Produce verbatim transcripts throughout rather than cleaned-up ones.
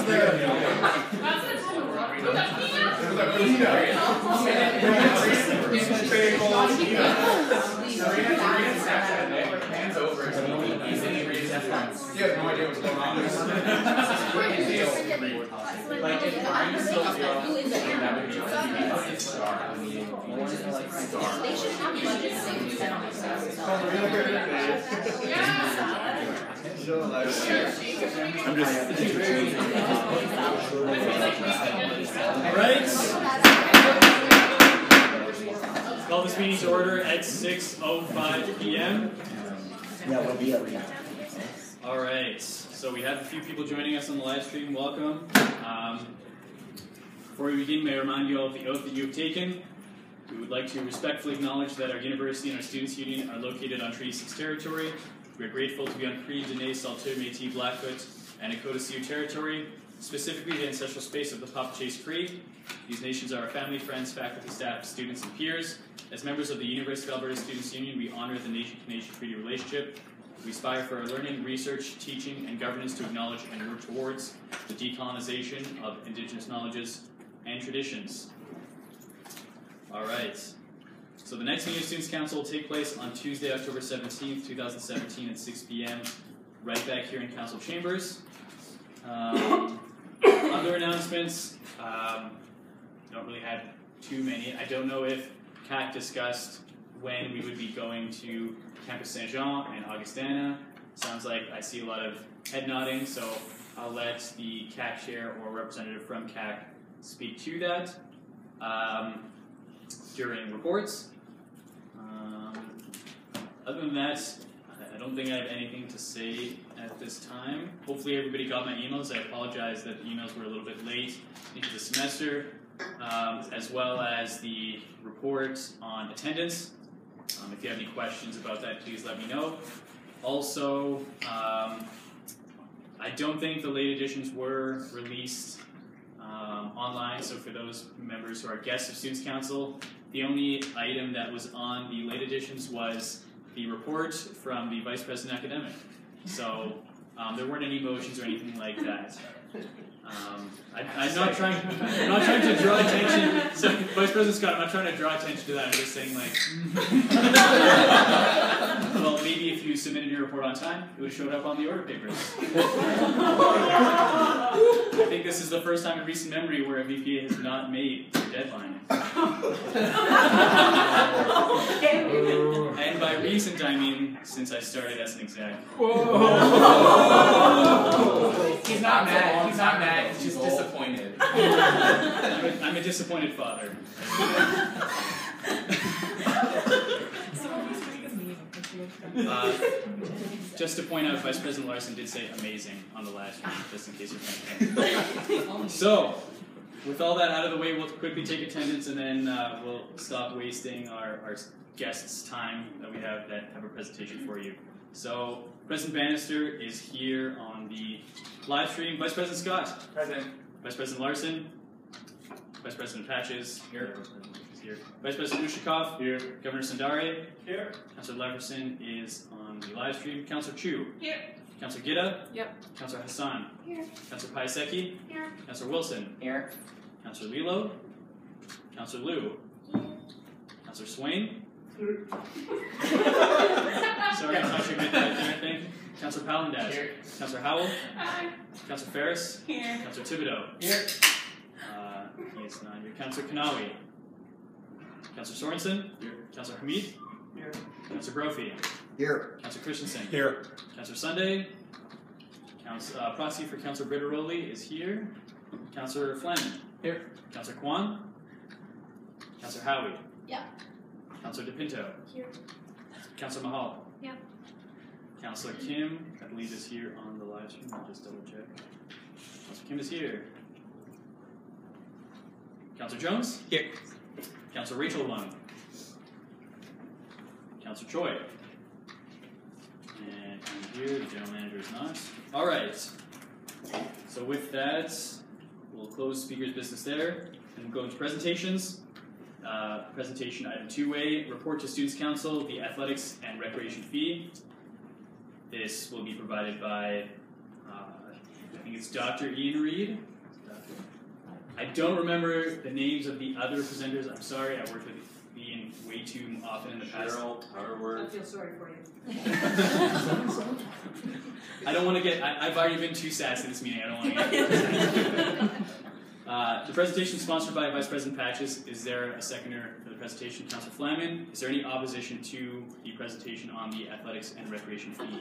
Hands over. You have no idea what's going on. Like if I'm still that would be star. They should have budget same percent on I'm just. Right. Call this meeting to order at six oh five p m Yeah, we'll be every All right. So we have a few people joining us on the live stream. Welcome. Um, before we begin, may I remind you all of the oath that you have taken. We would like to respectfully acknowledge that our university and our Students' Union are located on Treaty six territory. We are grateful to be on Cree, Dene, Saulteaux, Métis, Blackfoot, and Nakota Sioux territory, specifically the ancestral space of the Papachaise Cree. These nations are our family, friends, faculty, staff, students, and peers. As members of the University of Alberta Students' Union, we honor the nation-to-nation-treaty relationship. We aspire for our learning, research, teaching, and governance to acknowledge and work towards the decolonization of Indigenous knowledges and traditions. All right. So the next meeting of Students' Council will take place on Tuesday, October seventeenth, two thousand seventeen at six p m right back here in Council Chambers. Um, other announcements, um, don't really have too many. I don't know if C A C discussed when we would be going to Campus Saint-Jean and Augustana. Sounds like I see a lot of head nodding, so I'll let the C A C chair or representative from C A C speak to that um, during reports. Um, other than that, I don't think I have anything to say at this time. Hopefully everybody got my emails. I apologize that the emails were a little bit late into the semester, um, as well as the report on attendance. Um, if you have any questions about that, please let me know. Also, um, I don't think the late editions were released um, online, so for those members who are guests of Students' Council, the only item that was on the late editions was the report from the Vice President Academic. So um, there weren't any motions or anything like that. Um, I, I'm not trying. I'm not trying to draw attention. So, Vice President Scott, I'm not trying to draw attention to that. I'm just saying, like, well, maybe if you submitted your report on time, it would have showed up on the order papers. I think this is the first time in recent memory where a V P A has not made the deadline. And by recent, I mean since I started as an exec. He's not mad. He's not mad. He's just disappointed. I'm a, I'm a disappointed father. Uh, just to point out, Vice President Larson did say amazing on the last one, just in case you're thinking. So, with all that out of the way, we'll quickly take attendance and then uh, we'll stop wasting our, our guests' time that we have that have a presentation for you. So, President Bannister is here on the live stream. Vice President Scott. Present. Vice President Larson. Vice President Patches. Here. Here. Vice President Ushakov. Here. Governor Sundari. Here. Councillor Leverson is on the live stream. Councillor Chu. Here. Councillor Gida. Yep. Councillor Hassan. Here. Councillor Piasecki. Here. Councillor Wilson. Here. Councillor Lilo. Councillor Liu. Councillor Swain. Sorry, I'm not sure if you that thing. Councillor Palandash. Here. Councillor Howell. Hi. Councillor Ferris. Here. Councillor Thibodeau. Here. Uh, he is not here. Councillor Kanawi. Councillor Sorensen. Here. Councillor Hamid. Here. Councillor Brophy. Here. Councillor Christensen. Here. Councillor Sunday. Council, uh, proxy for Councillor Brittaroli is here. Councillor Flynn. Here. Councillor Kwan. Councillor Howie. Yeah. Councillor DePinto. Here. Councillor Mahal. Yeah. Councillor Kim, I believe, is here on the live stream. I'll just double check. Councillor Kim is here. Councillor Jones? Here. Councillor Rachel Lung. Councillor Choi. And I'm here, the general manager is not. Alright. So with that, we'll close speaker's business there and we'll go into presentations. Uh, presentation item two A, report to Students' Council, the athletics and recreation fee. This will be provided by uh, think it's Doctor Ian Reed. I don't remember the names of the other presenters. I'm sorry, I worked with Ian way too often in the past. Cheryl, Harwood. I feel sorry for you. I don't want to get, I, I've already been too sassy this meeting. I don't want to get uh, The presentation is sponsored by Vice President Patches. Is there a seconder for the presentation? Councillor Flamin. Is there any opposition to the presentation on the athletics and recreation fee?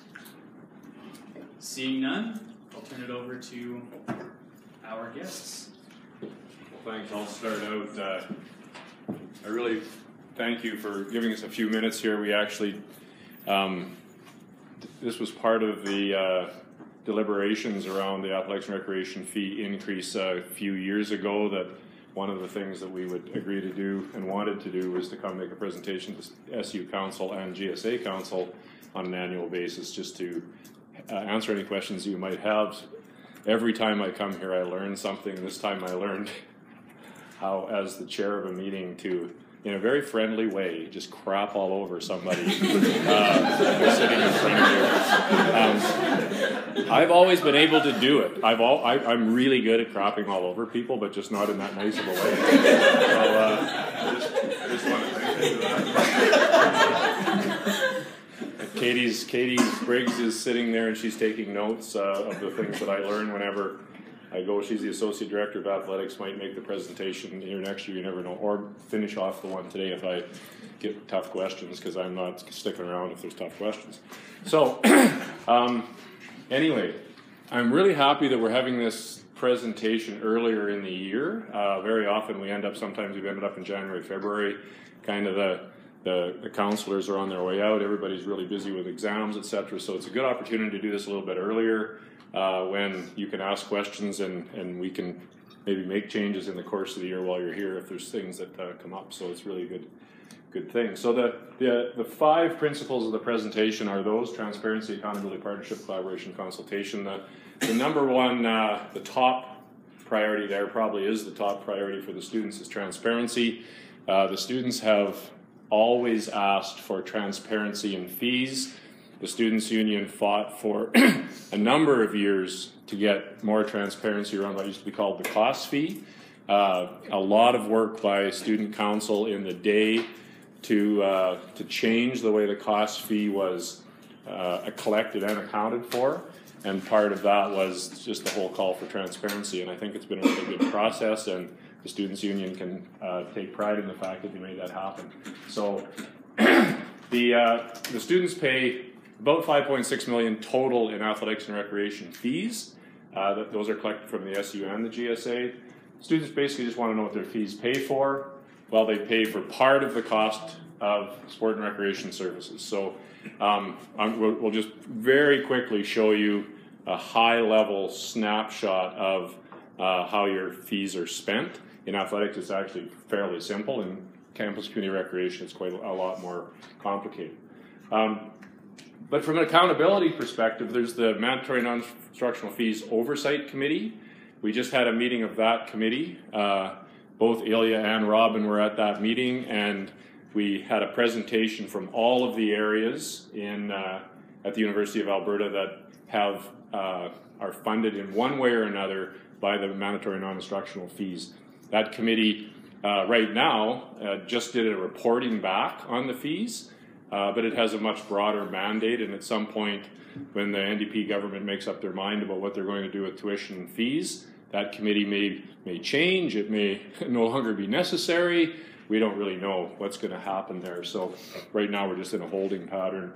Seeing none, I'll turn it over to our guests. Well, thanks. I'll start out. Uh, I really thank you for giving us a few minutes here. We actually, um, this was part of the uh, deliberations around the athletics and recreation fee increase a few years ago, that one of the things that we would agree to do and wanted to do was to come make a presentation to S U Council and G S A Council on an annual basis, just to uh, answer any questions you might have. Every time I come here I learn something. This time I learned how, as the chair of a meeting, to, in a very friendly way, just crap all over somebody uh, sitting in front of you. Um, I've always been able to do it. I've all, I, I'm really good at crapping all over people, but just not in that nice of a way. So uh, I just, I just want to thank you for that. Katie's, Katie Briggs is sitting there and she's taking notes uh, of the things that I learn whenever I go. She's the Associate Director of Athletics, might make the presentation here next year, you never know, or finish off the one today if I get tough questions, because I'm not sticking around if there's tough questions. So, um, anyway, I'm really happy that we're having this presentation earlier in the year. Uh, very often we end up, sometimes we've ended up in January, February, kind of the The, the counselors are on their way out, everybody's really busy with exams, et cetera. So it's a good opportunity to do this a little bit earlier uh, when you can ask questions and, and we can maybe make changes in the course of the year while you're here if there's things that uh, come up. So it's really a good, good thing. So the, the, the five principles of the presentation are those: transparency, accountability, partnership, collaboration, consultation. The, the number one, uh, the top priority there, probably is the top priority for the students, is transparency. Uh, the students have always asked for transparency in fees. The Students' Union fought for a number of years to get more transparency around what used to be called the cost fee. Uh, a lot of work by Student Council in the day to, uh, to change the way the cost fee was uh, collected and accounted for. And part of that was just the whole call for transparency. And I think it's been a really good process, and the Students' Union can uh, take pride in the fact that they made that happen. So the, uh, the students pay about five point six million dollars total in athletics and recreation fees. Uh, that, those are collected from the S U and the G S A. Students basically just want to know what their fees pay for. Well, they pay for part of the cost of sport and recreation services. So um, I'm, we'll, we'll just very quickly show you a high-level snapshot of uh, how your fees are spent. In athletics, it's actually fairly simple. In campus community recreation, it's quite a lot more complicated. Um, but from an accountability perspective, there's the Mandatory Non-Instructional Fees Oversight Committee. We just had a meeting of that committee. Uh, both Ilya and Robin were at that meeting, and we had a presentation from all of the areas in uh, at the University of Alberta that have uh, are funded in one way or another by the mandatory non-instructional fees. That committee uh, right now uh, just did a reporting back on the fees, uh, but it has a much broader mandate, and at some point when the N D P government makes up their mind about what they're going to do with tuition and fees, that committee may, may change, it may no longer be necessary. We don't really know what's going to happen there, so right now we're just in a holding pattern.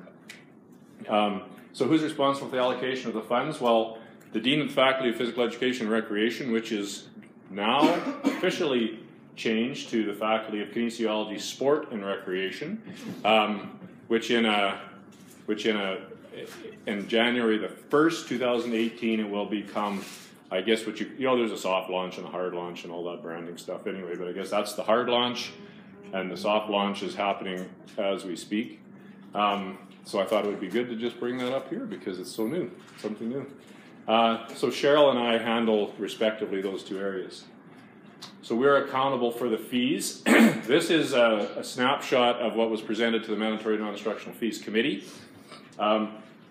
Um, so who's responsible for the allocation of the funds? Well, the Dean of the Faculty of Physical Education and Recreation, which is now officially changed to the Faculty of Kinesiology, Sport and Recreation, um, which in a, which in a, in January the first, two thousand eighteen, it will become, I guess what you, you know, there's a soft launch and a hard launch and all that branding stuff anyway, but I guess that's the hard launch, and the soft launch is happening as we speak. Um, so I thought it would be good to just bring that up here because it's so new, something new. Uh, so Cheryl and I handle, respectively, those two areas. So we're accountable for the fees. This is a, a snapshot of what was presented to the Mandatory Non-Instructional Fees Committee. Um,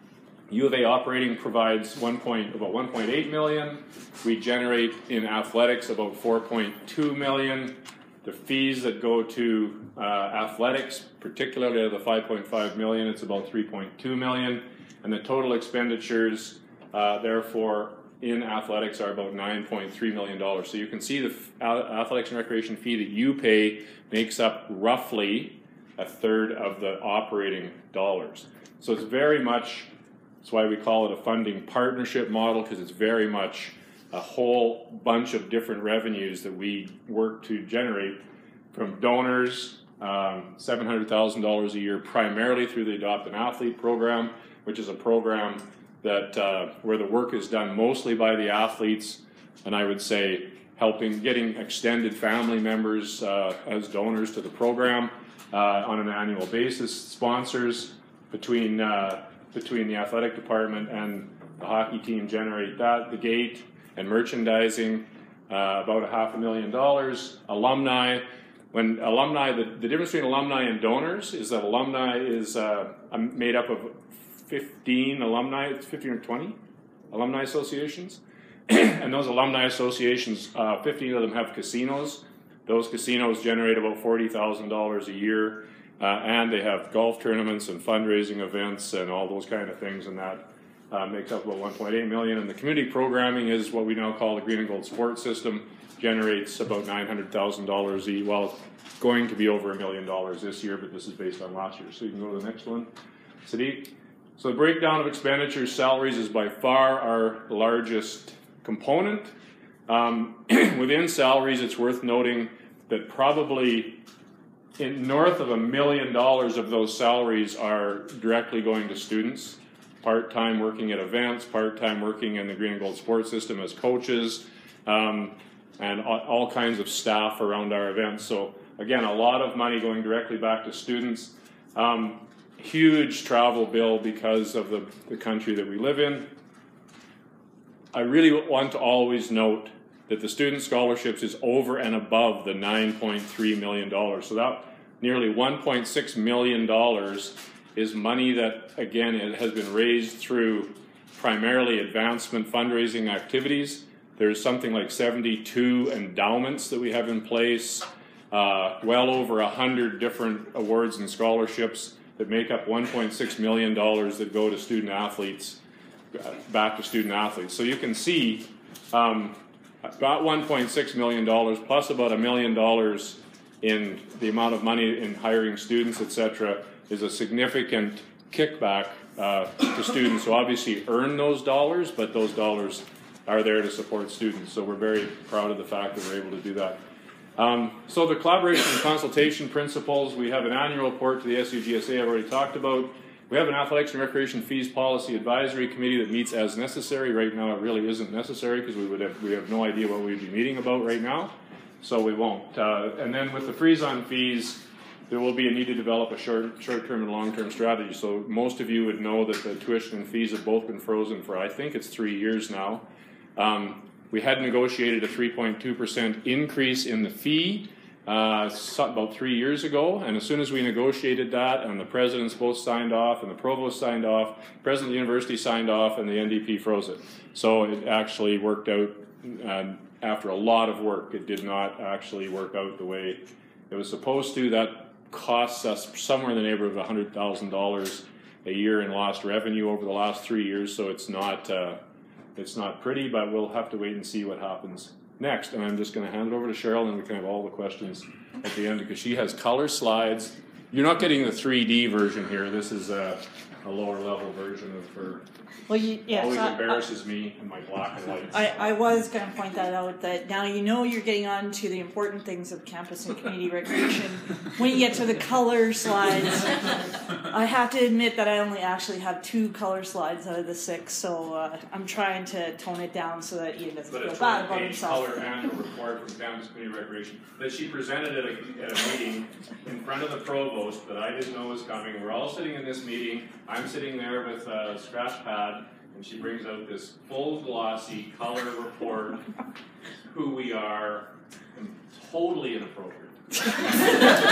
U of A operating provides one point, about one point eight million. We generate in athletics about four point two million. The fees that go to uh, athletics, particularly out of the five point five million, it's about three point two million. And the total expenditures, uh, therefore, in athletics are about nine point three million dollars. So you can see the athletics and recreation fee that you pay makes up roughly a third of the operating dollars. So it's very much, that's why we call it a funding partnership model, because it's very much a whole bunch of different revenues that we work to generate from donors, um, seven hundred thousand dollars a year, primarily through the Adopt an Athlete program, which is a program that uh, where the work is done mostly by the athletes, and I would say helping getting extended family members uh, as donors to the program uh, on an annual basis. Sponsors between uh, between the athletic department and the hockey team generate that. The gate and merchandising, uh, about a half a million dollars. Alumni, when alumni, the, the difference between alumni and donors is that alumni is uh, made up of fifteen alumni, fifteen or twenty alumni associations. And those alumni associations, uh, fifteen of them have casinos. Those casinos generate about forty thousand dollars a year. Uh, and they have golf tournaments and fundraising events and all those kind of things, and that uh, makes up about one point eight million dollars. And the community programming is what we now call the Green and Gold Sports System, generates about nine hundred thousand dollars a year. Well, it's going to be over a million dollars this year, but this is based on last year. So you can go to the next one, Sadiq. So the breakdown of expenditures, salaries is by far our largest component. Um, within salaries, it's worth noting that probably in north of a million dollars of those salaries are directly going to students, part-time working at events, part-time working in the Green and Gold Sports System as coaches, um, and all, all kinds of staff around our events. So again, a lot of money going directly back to students. Um, huge travel bill because of the, the country that we live in. I really want to always note that the student scholarships is over and above the nine point three million dollars. So that nearly one point six million dollars is money that, again, it has been raised through primarily advancement fundraising activities. There's something like seventy-two endowments that we have in place, uh, well over one hundred different awards and scholarships that make up one point six million dollars that go to student athletes, back to student athletes. So you can see um, about one point six million dollars plus about a million dollars in the amount of money in hiring students, et cetera, is a significant kickback uh, to students who obviously earn those dollars, but those dollars are there to support students. So we're very proud of the fact that we're able to do that. Um, so the collaboration and consultation principles, we have an annual report to the S U G S A I've already talked about. We have an athletics and recreation fees policy advisory committee that meets as necessary. Right now it really isn't necessary because we would have, we have no idea what we'd be meeting about right now, so we won't. Uh, and then with the freeze on fees, there will be a need to develop a short, short-term and long-term strategy. So most of you would know that the tuition and fees have both been frozen for, I think it's three years now. Um, we had negotiated a three point two percent increase in the fee uh, about three years ago, and as soon as we negotiated that, and the presidents both signed off, and the provost signed off, the president of the university signed off, and the N D P froze it. So it actually worked out, uh, after a lot of work, it did not actually work out the way it was supposed to. That costs us somewhere in the neighborhood of one hundred thousand dollars a year in lost revenue over the last three years, so it's not, uh, it's not pretty, but we'll have to wait and see what happens next. And I'm just going to hand it over to Cheryl, and we can have all the questions at the end, because she has color slides. You're not getting the three D version here. This is a, a lower level version of her. Well, you, yes, Always I, embarrasses I, me in my black and whites. I, I was going to point that out, that now you know you're getting on to the important things of campus and community recreation. When you get to the color slides, I have to admit that I only actually have two color slides out of the six, so uh, I'm trying to tone it down so that Ian doesn't but feel it's bad about page himself. Color and a report from campus community recreation that she presented at a, at a meeting in front of the provost that I didn't know was coming. We're all sitting in this meeting. I'm sitting there with a scratch pad, and she brings out this full glossy color report, who we are, and totally inappropriate.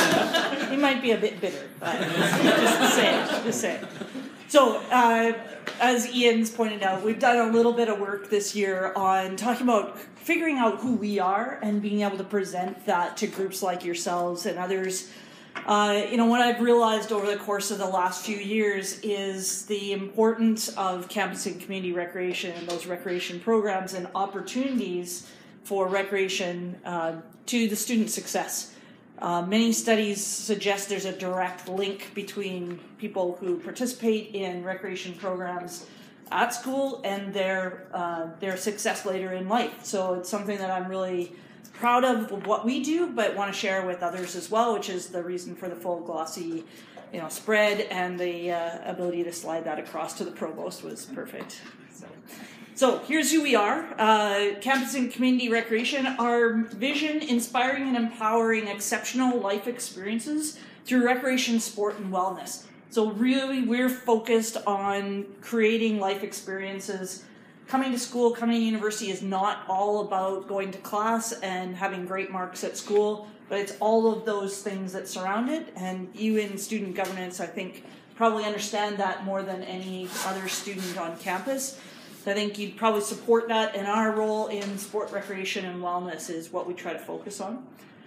He might be a bit bitter, but just saying, just saying. So, uh, as Ian's pointed out, we've done a little bit of work this year on talking about figuring out who we are and being able to present that to groups like yourselves and others. Uh, you know, what I've realized over the course of the last few years is the importance of campus and community recreation and those recreation programs and opportunities for recreation uh, to the student success. Uh, many studies suggest there's a direct link between people who participate in recreation programs at school and their uh, their success later in life. So it's something that I'm really proud of what we do, but want to share with others as well, which is the reason for the full glossy, you know, spread, and the uh, ability to slide that across to the provost was perfect. So. So here's who we are. Uh, Campus and Community Recreation, our vision, inspiring and empowering exceptional life experiences through recreation, sport, and wellness. So really we're focused on creating life experiences. Coming to school, coming to university is not all about going to class and having great marks at school, but it's all of those things that surround it. And you in student governance, I think, probably understand that more than any other student on campus. I think you'd probably support that, and our role in sport, recreation, and wellness is what we try to focus on.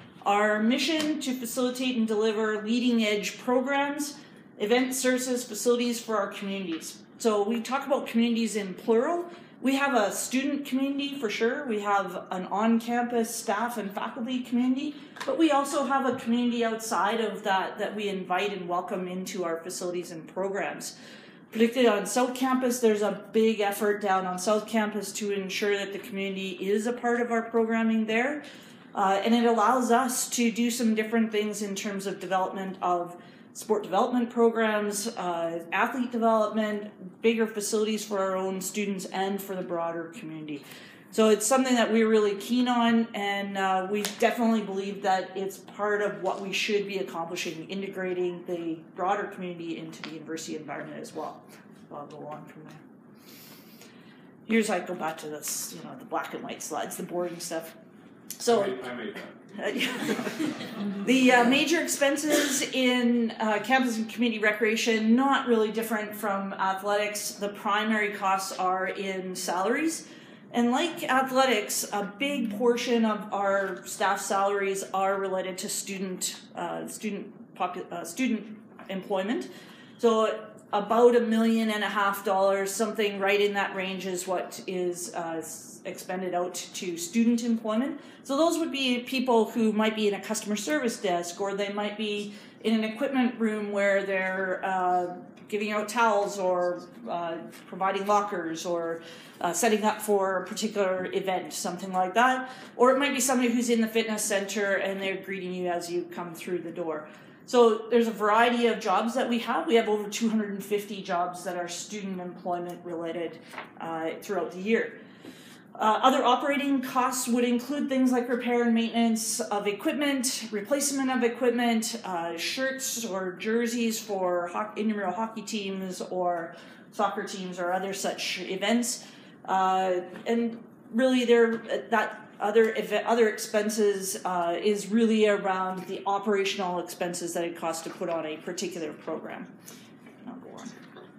Our mission to facilitate and deliver leading-edge programs, event services, facilities for our communities. So we talk about communities in plural. We have a student community for sure. We have an on-campus staff and faculty community, but we also have a community outside of that that we invite and welcome into our facilities and programs. Particularly on South Campus, there's a big effort down on South Campus to ensure that the community is a part of our programming there. Uh, and it allows us to do some different things in terms of development of sport development programs, uh, athlete development, bigger facilities for our own students and for the broader community. So it's something that we're really keen on, and uh, we definitely believe that it's part of what we should be accomplishing, integrating the broader community into the university environment as well. So I'll go on from there. Here's, I go back to this, you know, the black and white slides, the boring stuff. So I made that. The uh, major expenses in uh, campus and community recreation, not really different from athletics. The primary costs are in salaries. And like athletics, a big portion of our staff salaries are related to student uh, student popu- uh, student employment. So about a million and a half dollars, something right in that range, is what is uh, expended out to student employment. So those would be people who might be in a customer service desk, or they might be in an equipment room where they're uh, giving out towels, or uh, providing lockers, or uh, setting up for a particular event, something like that. Or it might be somebody who's in the fitness center and they're greeting you as you come through the door. So there's a variety of jobs that we have. We have over two hundred fifty jobs that are student employment related uh, throughout the year. Uh, other operating costs would include things like repair and maintenance of equipment, replacement of equipment, uh, shirts or jerseys for ho- intramural hockey teams or soccer teams or other such events. Uh, and really there, that other ev- other expenses uh, is really around the operational expenses that it costs to put on a particular program. I'll go on.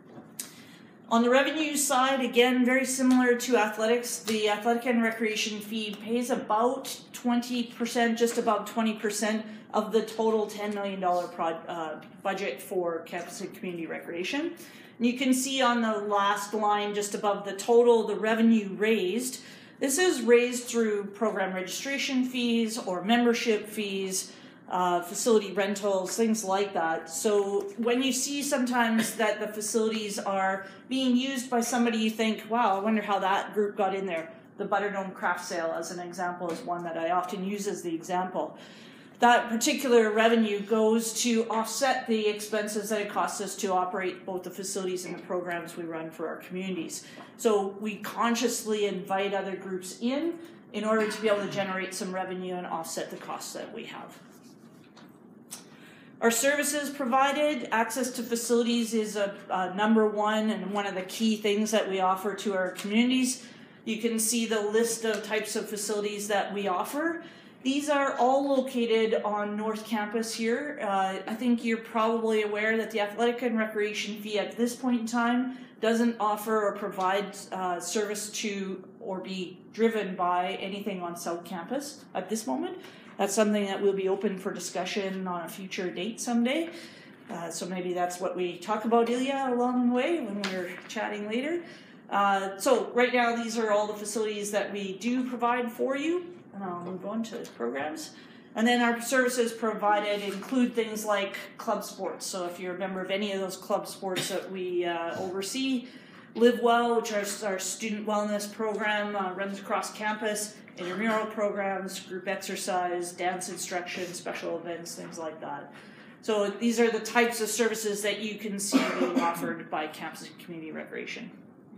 On the revenue side, again, very similar to athletics, the athletic and recreation fee pays about twenty percent, just above twenty percent of the total ten million dollars pro- uh, budget for campus and community recreation. And you can see on the last line, just above the total, the revenue raised. This is raised through program registration fees or membership fees, Uh, facility rentals, things like that. So when you see sometimes that the facilities are being used by somebody, you think, wow, I wonder how that group got in there. The Butterdome craft sale, as an example, is one that I often use as the example. That particular revenue goes to offset the expenses that it costs us to operate both the facilities and the programs we run for our communities. So we consciously invite other groups in in order to be able to generate some revenue and offset the costs that we have. Our services provided, access to facilities is a, a number one and one of the key things that we offer to our communities. You can see the list of types of facilities that we offer. These are all located on North Campus here. Uh, I think you're probably aware that the athletic and recreation fee at this point in time doesn't offer or provide uh, service to or be driven by anything on South Campus at this moment. That's something that will be open for discussion on a future date someday. Uh, so maybe that's what we talk about, Ilya, along the way when we're chatting later. Uh, so right now, these are all the facilities that we do provide for you. And I'll move on to programs. And then our services provided include things like club sports. So if you're a member of any of those club sports that we uh, oversee, Live Well, which is our student wellness program, uh, runs across campus, intramural programs, group exercise, dance instruction, special events, things like that. So these are the types of services that you can see being offered by Campus and Community Recreation.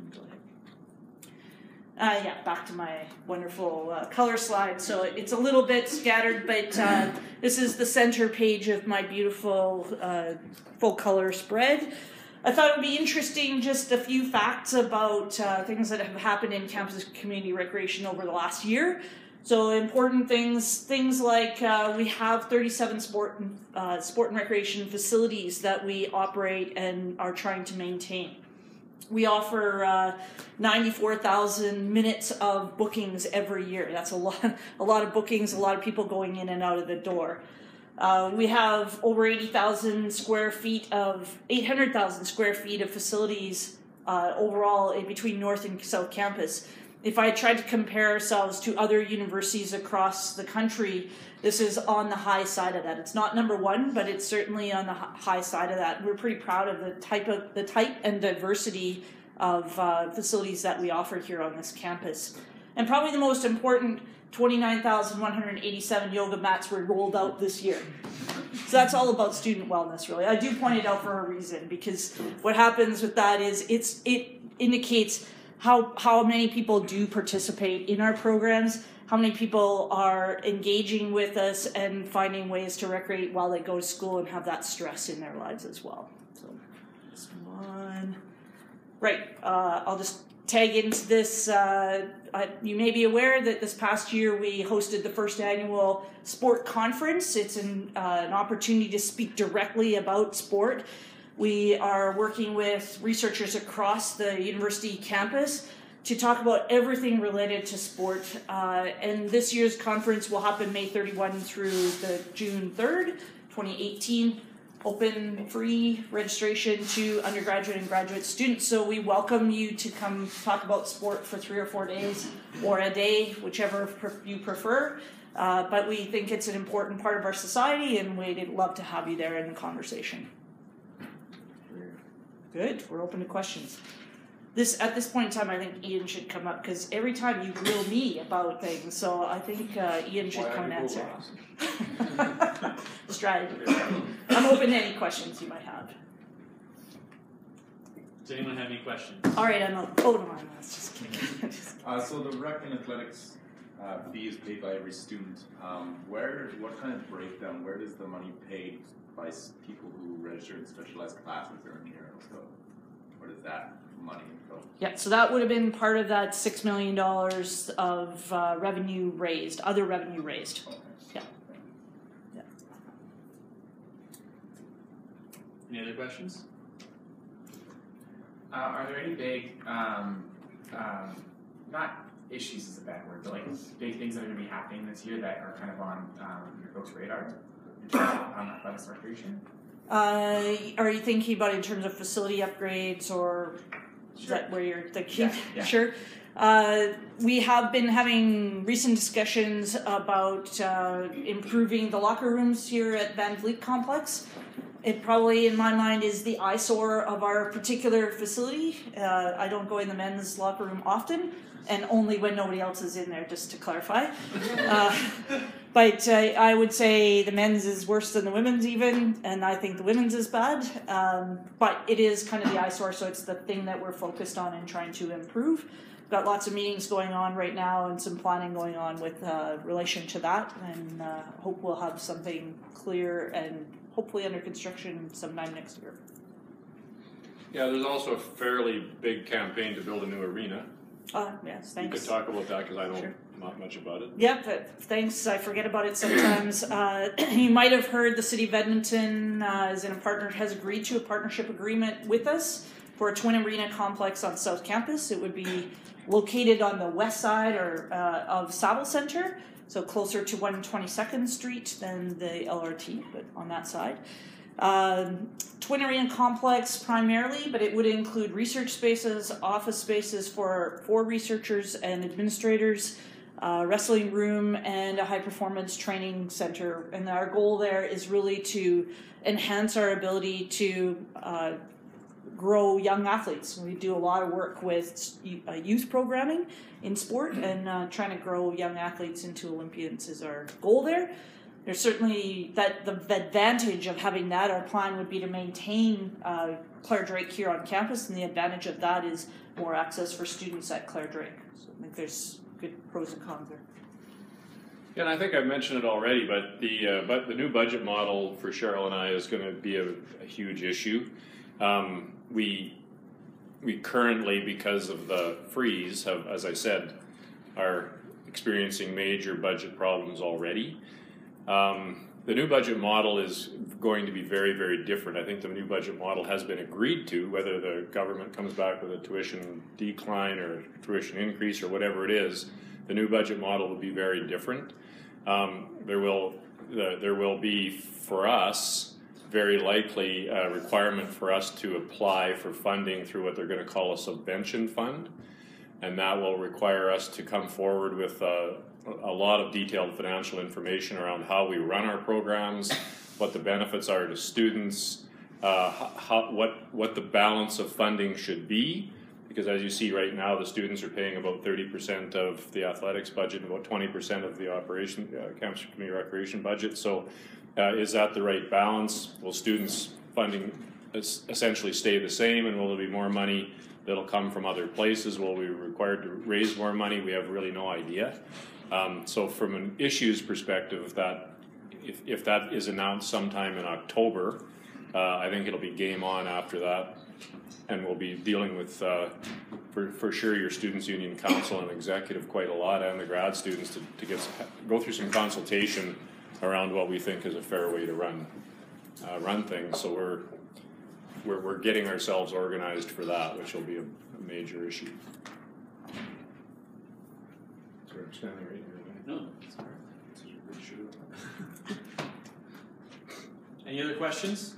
Uh, yeah, back to my wonderful uh, color slide. So it's a little bit scattered, but uh, this is the center page of my beautiful uh, full color spread. I thought it would be interesting, just a few facts about uh, things that have happened in campus community recreation over the last year. So important things, things like uh, we have thirty-seven sport and, uh, sport and recreation facilities that we operate and are trying to maintain. We offer uh, ninety-four thousand minutes of bookings every year. That's a lot, a lot of bookings, a lot of people going in and out of the door. Uh, we have over eighty thousand square feet of, eight hundred thousand square feet of facilities uh, overall in between North and South Campus. If I tried to compare ourselves to other universities across the country, this is on the high side of that. It's not number one, but it's certainly on the high side of that. We're pretty proud of the type of the type and diversity of uh, facilities that we offer here on this campus. And probably the most important, twenty-nine thousand one hundred eighty-seven yoga mats were rolled out this year. So that's all about student wellness, really. I do point it out for a reason, because what happens with that is it's it indicates how how many people do participate in our programs, how many people are engaging with us and finding ways to recreate while they go to school and have that stress in their lives as well. So this one, right? Uh, I'll just tag into this. Uh, I, you may be aware that this past year we hosted the first annual sport conference. It's an, uh, an opportunity to speak directly about sport. We are working with researchers across the university campus to talk about everything related to sport. Uh, and this year's conference will happen May thirty-first through the June third, twenty eighteen. Open free registration to undergraduate and graduate students. So we welcome you to come talk about sport for three or four days or a day, whichever you prefer. Uh, but we think it's an important part of our society, and we'd love to have you there in the conversation. Good. We're open to questions. This at this point in time, I think Ian should come up, because every time you grill me about things, so I think uh, Ian should Why come and answer. Strategy. I'm open to any questions you might have. Does anyone have any questions? All right, I'm up. Oh no, I'm not. Just kidding. Just kidding. Uh, so the rec and athletics uh, fee is paid by every student. Um, where, what kind of breakdown? Where does the money paid by people who register in specialized classes or in here? So where does that money go? Yeah, so that would have been part of that six million dollars of uh, revenue raised, other revenue raised. Okay. Yeah. Yeah. Any other questions? Uh, are there any big, um, um, not issues is a bad word, but like big things that are going to be happening this year that are kind of on um, your folks' radar in terms of um, athletics recreation? Uh, are you thinking about in terms of facility upgrades, or is Sure. that where you're thinking? Yeah, yeah. Sure. Uh, we have been having recent discussions about uh, improving the locker rooms here at Van Vliet Complex. It probably, in my mind, is the eyesore of our particular facility. Uh, I don't go in the men's locker room often, and only when nobody else is in there, just to clarify. Uh, but uh, I would say the men's is worse than the women's even, and I think the women's is bad. Um, but it is kind of the eyesore, so it's the thing that we're focused on and trying to improve. We've got lots of meetings going on right now and some planning going on with uh, relation to that, and uh, hope we'll have something clear and hopefully under construction sometime next year. Yeah, there's also a fairly big campaign to build a new arena. Uh, yes, thanks. You could talk about that, because I don't Sure. not much about it. Yep, uh, thanks. I forget about it sometimes. Uh, you might have heard the City of Edmonton uh, is in a partner has agreed to a partnership agreement with us for a twin arena complex on South Campus. It would be located on the west side or uh, of Saville Centre, so closer to one twenty-second Street than the L R T, but on that side. Um, twin arena complex primarily, but it would include research spaces, office spaces for, for researchers and administrators, uh, wrestling room, and a high performance training center. And our goal there is really to enhance our ability to uh, grow young athletes. We do a lot of work with uh, youth programming in sport, and uh, trying to grow young athletes into Olympians is our goal there. There's certainly that the advantage of having that. Our plan would be to maintain uh, Clare Drake here on campus, and the advantage of that is more access for students at Clare Drake. So I think there's good pros and cons there. Yeah, and I think I've mentioned it already, but the uh, but the new budget model for Cheryl and I is going to be a, a huge issue. Um, we we currently, because of the freeze, have, as I said, are experiencing major budget problems already. Um, the new budget model is going to be very, very different. I think the new budget model has been agreed to, whether the government comes back with a tuition decline or tuition increase or whatever it is. The new budget model will be very different. Um, there will the, there will be, for us, very likely a requirement for us to apply for funding through what they're going to call a subvention fund, and that will require us to come forward with uh, a lot of detailed financial information around how we run our programs, what the benefits are to students, uh, how, what, what the balance of funding should be, because as you see right now, the students are paying about thirty percent of the athletics budget and about twenty percent of the operation, uh, campus community recreation budget. So uh, is that the right balance? Will students' funding es- essentially stay the same, and will there be more money that'll come from other places? Will we be required to raise more money? We have really no idea. Um, so from an issues perspective, that if, if that is announced sometime in October, uh, I think it'll be game on after that, and we'll be dealing with, uh, for, for sure, your Students' Union Council and Executive quite a lot, and the grad students to, to get some, go through some consultation around what we think is a fair way to run uh, run things. So we're, we're we're getting ourselves organized for that, which will be a, a major issue. Sorry, I'm standing right here. No, sorry. Any other questions?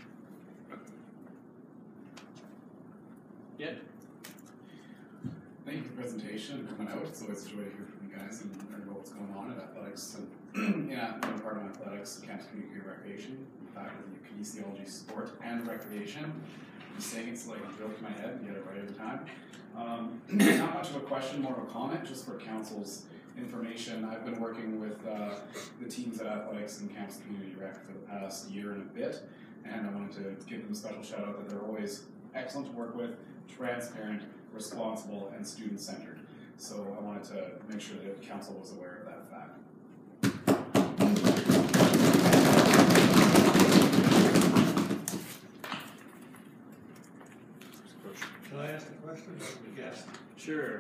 Yeah. Thank you for the presentation and coming out. It's always a joy to hear from you guys and learn about what's going on in athletics. And yeah, I'm part of athletics, campus community recreation, in fact, with kinesiology, sport, and recreation. I'm saying it's like a joke in my head, you get it right every time. Um, not much of a question, more of a comment, just for council's information. I've been working with uh, the teams at athletics and campus community rec for the past year and a bit, and I wanted to give them a special shout out that they're always excellent to work with, transparent, responsible, and student-centered. So I wanted to make sure that council was aware of that fact. Can I ask a question? Yes. Sure.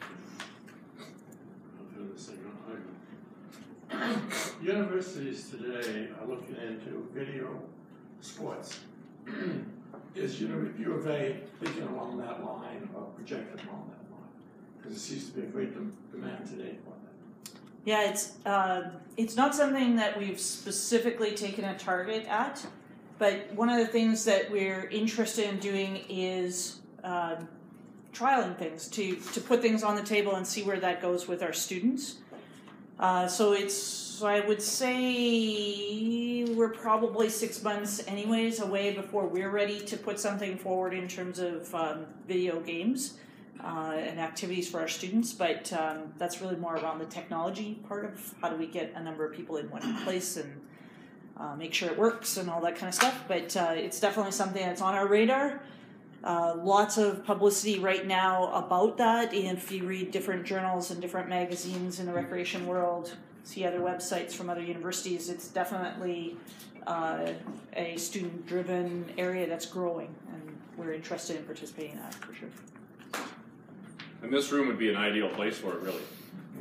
I'll do this thing on Universities today are looking into video sports. Is U of A thinking along that line or projecting along that line? Because it seems to be a great demand today for that. Yeah, it's uh, it's not something that we've specifically taken a target at, but one of the things that we're interested in doing is uh, trialing things to to put things on the table and see where that goes with our students. Uh, so it's, I would say we're probably six months anyways away before we're ready to put something forward in terms of um, video games uh, and activities for our students. But um, that's really more around the technology part of how do we get a number of people in one place and uh, make sure it works and all that kind of stuff. But uh, it's definitely something that's on our radar. Uh, lots of publicity right now about that. And if you read different journals and different magazines in the recreation world, see other websites from other universities, it's definitely uh, a student-driven area that's growing, and we're interested in participating in that for sure. And this room would be an ideal place for it, really. Mm-hmm.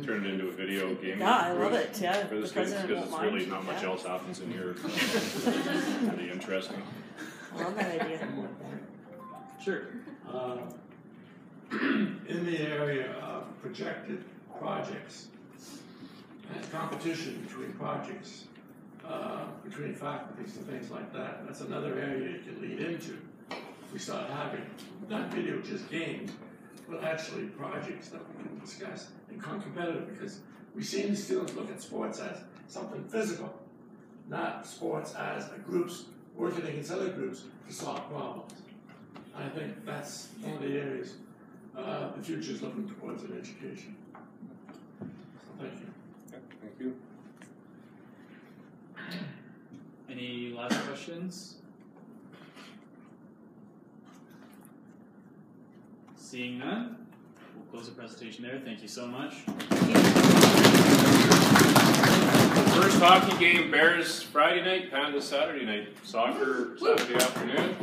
turn it into a video game. Yeah, I love for- it, yeah, For the the students, president because it's won't really mind, not much yeah. else happens in here. Pretty interesting. I love that idea. Sure. Uh, in the area of projected projects and competition between projects, uh, between faculties and things like that, that's another area you can lead into. We start having, not video, just games, but actually projects that we can discuss and become competitive, because we see the students look at sports as something physical, not sports as a groups working against other groups to solve problems. I think that's one of the areas uh, the future is looking towards in education. So thank you. Thank you. Any last questions? Seeing none, we'll close the presentation there. Thank you so much. First hockey game, Bears Friday night, Pandas Saturday night, soccer Saturday afternoon.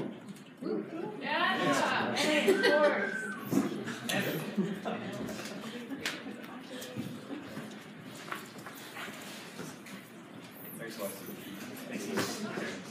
Yeah, and sports. Thanks a lot. Thank you.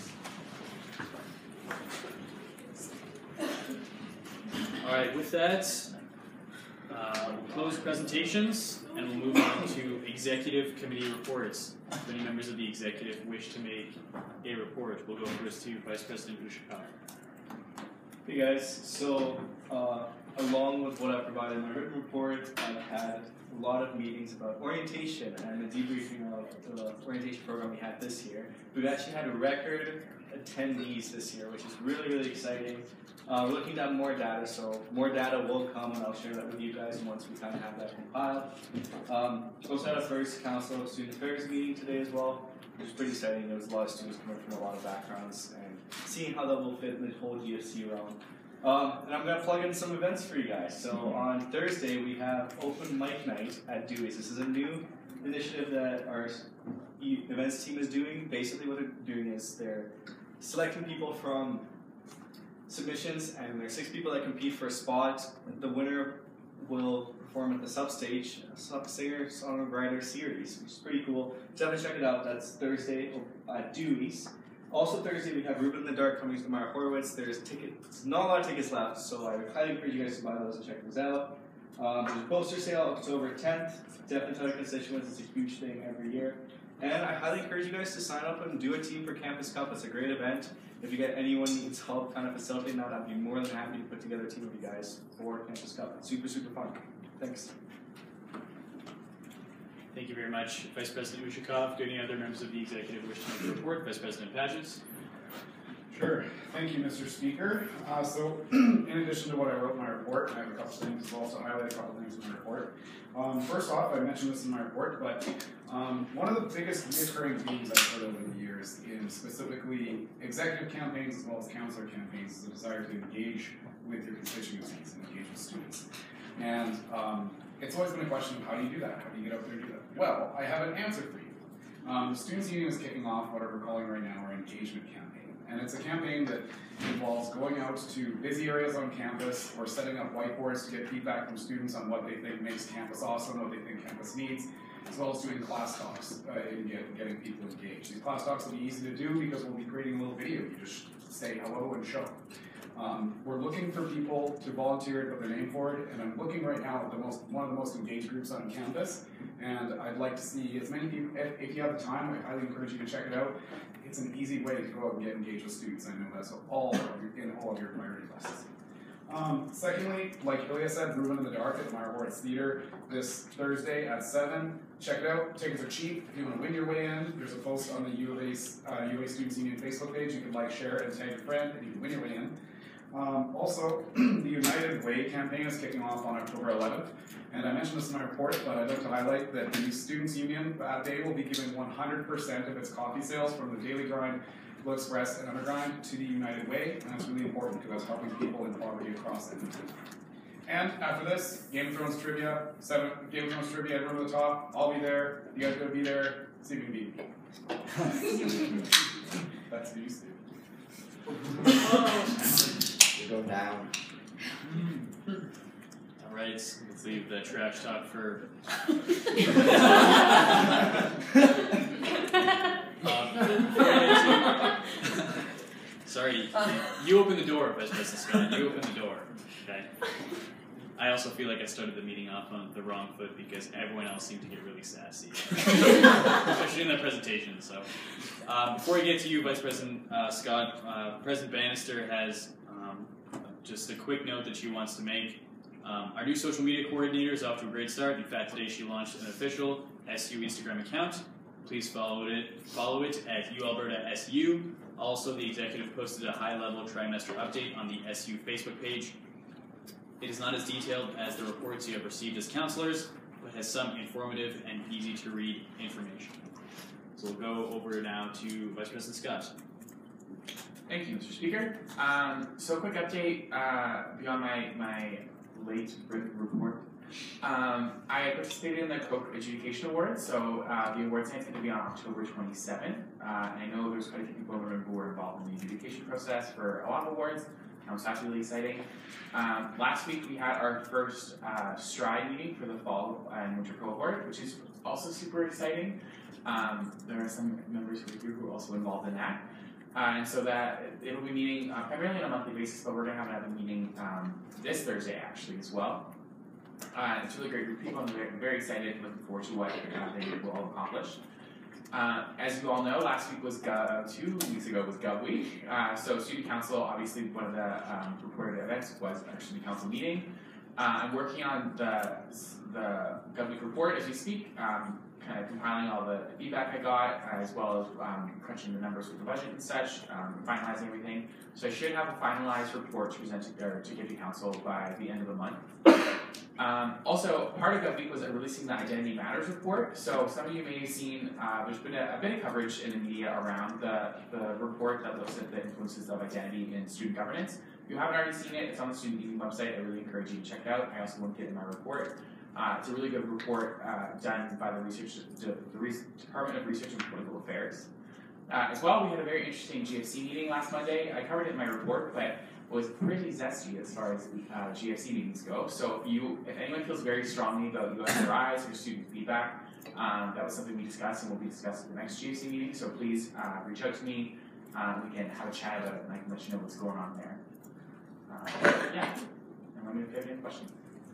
All right, with that, uh, we'll close presentations and we'll move on to executive committee reports. If any members of the executive wish to make a report, we'll go first to Vice President Ushakov. Hey guys, so uh, along with what I provided in my written report, I've had a lot of meetings about orientation and the debriefing of the orientation program we had this year. We've actually had a record attendees this year, which is really, really exciting. Uh, we're looking at more data, so more data will come, and I'll share that with you guys once we kind of have that compiled. Um, we also had a first Council of Student Affairs meeting today as well, which is pretty exciting. There was a lot of students coming from a lot of backgrounds, and seeing how that will fit in the whole G F C realm. Um, and I'm going to plug in some events for you guys. So on Thursday, we have Open Mic Night at Dewey's. This is a new initiative that our e events team is doing. Basically what they're doing is they're selecting people from submissions, and there are six people that compete for a spot. The winner will perform at the Substage Singer Songwriter Series, which is pretty cool. Definitely check it out. That's Thursday at Dewey's. Also Thursday we have Ruben in the Dark coming to Meyer Horowitz. There's tickets, not a lot of tickets left, so I would highly encourage you guys to buy those and check those out. Um, there's a poster sale October tenth. Definitely tell your constituents, it's a huge thing every year. And I highly encourage you guys to sign up and do a team for Campus Cup. It's a great event. If you get anyone needs help kind of facilitating that, I'd be more than happy to put together a team of you guys for Campus Cup. It's super, super fun. Thanks. Thank you very much, Vice President Ushakov. Do any other members of the executive wish to make a report? Vice President Padgett. Sure. Thank you, Mister Speaker. Uh, so, in addition to what I wrote in my report, I have a couple things as well, so highlight a couple things in my report. Um, first off, I mentioned this in my report, but um, one of the biggest recurring themes I've heard over the years in specifically executive campaigns as well as counselor campaigns is a desire to engage with your constituencies and engage with students. And um, it's always been a question of how do you do that? How do you get out there and do that? Well, I have an answer for you. Um, the Students' Union is kicking off what we're calling right now our engagement campaign. And it's a campaign that involves going out to busy areas on campus or setting up whiteboards to get feedback from students on what they think makes campus awesome, what they think campus needs, as well as doing class talks uh, and get, getting people engaged. These class talks will be easy to do because we'll be creating a little video. You just say hello and show. Um, we're looking for people to volunteer and put their name forward, and I'm looking right now at the most, one of the most engaged groups on campus, and I'd like to see as many people, if, if you have the time, I highly encourage you to check it out. It's an easy way to go out and get engaged with students. I know that's all of your, in all of your priority lists. Um, secondly, like Ilya said, Ruben in the Dark at the Meyer Horowitz Theater this Thursday at seven. Check it out. Tickets are cheap. If you want to win your way in, there's a post on the U of A's, uh, U of A Students Union Facebook page. You can like, share, and tag a friend, and you can win your way in. Um, also, the United Way campaign is kicking off on October eleventh, and I mentioned this in my report, but I'd like to highlight that the Students' Union that day will be giving one hundred percent of its coffee sales from the Daily Grind, Blue Express, and Undergrind to the United Way, and that's really important because that's helping people in poverty across Edmonton. And after this, Game of Thrones trivia, seven Game of Thrones trivia, everyone at the top. I'll be there. You guys gonna be there. See if you can beat me. That's who you see. Go down. All right, let's leave the trash talk for. uh, Sorry, you open the door, Vice President Scott. You open the door. Okay. I also feel like I started the meeting off on the wrong foot because everyone else seemed to get really sassy, especially in that presentation. So, uh, before I get to you, Vice President uh, Scott, uh, President Bannister has um, just a quick note that she wants to make. Um, our new social media coordinator is off to a great start. In fact, today she launched an official S U Instagram account. Please follow it. Follow it at U Alberta S U. Also, the executive posted a high-level trimester update on the S U Facebook page. It is not as detailed as the reports you have received as counselors, but has some informative and easy-to-read information. So we'll go over now to Vice President Scott. Thank you, Mister Speaker. Um, so a quick update uh, beyond my, my late written report. Um, I participated in the Coke Adjudication Awards, so uh, the awards night is going to be on October twenty-seventh. Uh, and I know there's quite a few people in the room who were involved in the adjudication process for a lot of awards. Um, so that's really exciting. Um, last week we had our first uh, Stride meeting for the fall and winter cohort, which is also super exciting. Um, there are some members who are here who are also involved in that. Uh, and so that it'll be meeting uh, primarily on a monthly basis, but we're going to have another meeting um, this Thursday actually as well. Uh, it's a really great group of people. I'm very, very excited and looking forward to what uh, they will all accomplish. Uh, as you all know, last week was Gov, two weeks ago was Gov Week. Uh, so Student Council, obviously one of the um, reported events was our Student Council meeting. Uh, I'm working on the, the Gov Week report as we speak, um, kind of compiling all the feedback I got, as well as um, crunching the numbers with the budget and such, um, finalizing everything. So I should have a finalized report to present to, or to give to Council by the end of the month. Um, also, part of Gov Week was releasing the Identity Matters report. So some of you may have seen, uh, there's been a, a bit of coverage in the media around the, the report that looks at the influences of identity in student governance. If you haven't already seen it, it's on the Student Union website. I really encourage you to check it out. I also linked it in my report. Uh, it's a really good report uh, done by the, research, the, the Re Department of Research and Political Affairs. Uh, as well, we had a very interesting G F C meeting last Monday. I covered it in my report, but was pretty zesty as far as uh, G F C meetings go. So if you, if anyone feels very strongly about U S R Is or student feedback, um, that was something we discussed and will be discussed at the next G F C meeting. So please uh, reach out to me. Um, we can have a chat about it, and I can let you know what's going on there. Uh, yeah, and let me know if you have any questions.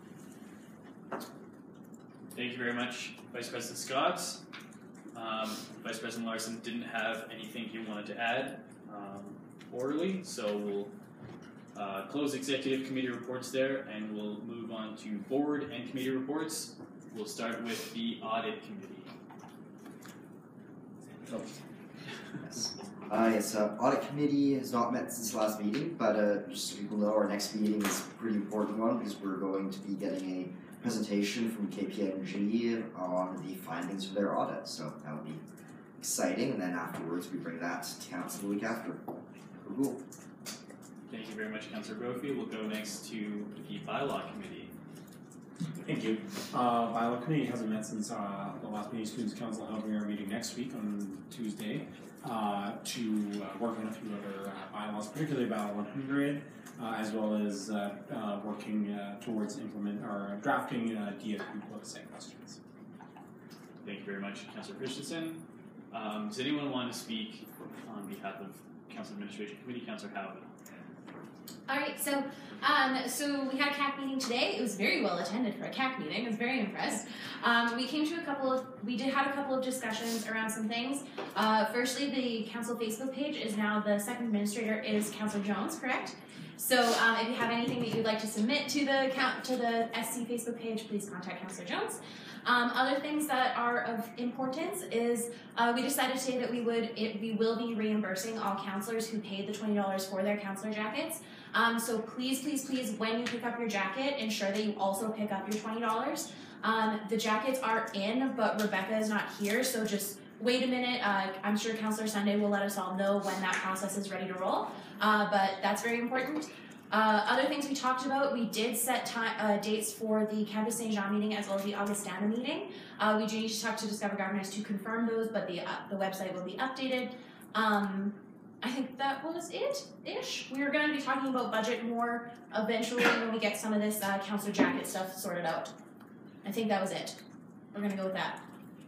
Thank you very much, Vice President Scott. Um, Vice President Larson didn't have anything he wanted to add um, orally, so we'll uh, close executive committee reports there, and we'll move on to board and committee reports. We'll start with the audit committee. Oh. Yes. Uh, yes, uh, audit committee has not met since the last meeting, but uh, just so people know, our next meeting is a pretty important one because we're going to be getting a presentation from K P M G on the findings of their audit. So that will be exciting, and then afterwards we bring that to council the week after. Cool. Thank you very much, Councillor Brophy. We'll go next to the bylaw committee. Thank you. Uh, bylaw committee hasn't met since uh, the last meeting. Students Council held our meeting next week on Tuesday uh, to uh, work on a few other uh, bylaws, particularly bylaw one hundred. Uh, as well as uh, uh, working uh, towards implement or drafting uh, D S P plebiscite questions. Thank you very much, Councillor Christensen. Um, does anyone want to speak on behalf of Council Administration Committee? Councillor Howard. All right, so um, so we had a C A C meeting today. It was very well attended for a C A C meeting. I was very impressed. Um, we came to a couple of, we did have a couple of discussions around some things. Uh, firstly, the council Facebook page is now the second administrator is Councillor Jones, correct? So um, if you have anything that you'd like to submit to the count to the S C Facebook page, please contact Councillor Jones. Um, other things that are of importance is uh, we decided today that we would it, we will be reimbursing all councillors who paid the twenty dollars for their councillor jackets. Um, so please, please, please, when you pick up your jacket, ensure that you also pick up your twenty dollars. Um, the jackets are in, but Rebecca is not here, so just wait a minute. Uh, I'm sure Councillor Sunday will let us all know when that process is ready to roll. Uh, but that's very important. Uh, other things we talked about, we did set time, uh, dates for the Campus Saint Jean meeting as well as the Augustana meeting. Uh, we do need to talk to Discover Governance to confirm those, but the, uh, the website will be updated. Um, I think that was it-ish. We were going to be talking about budget more eventually when we get some of this uh, Councillor Jacket stuff sorted out. I think that was it. We're going to go with that.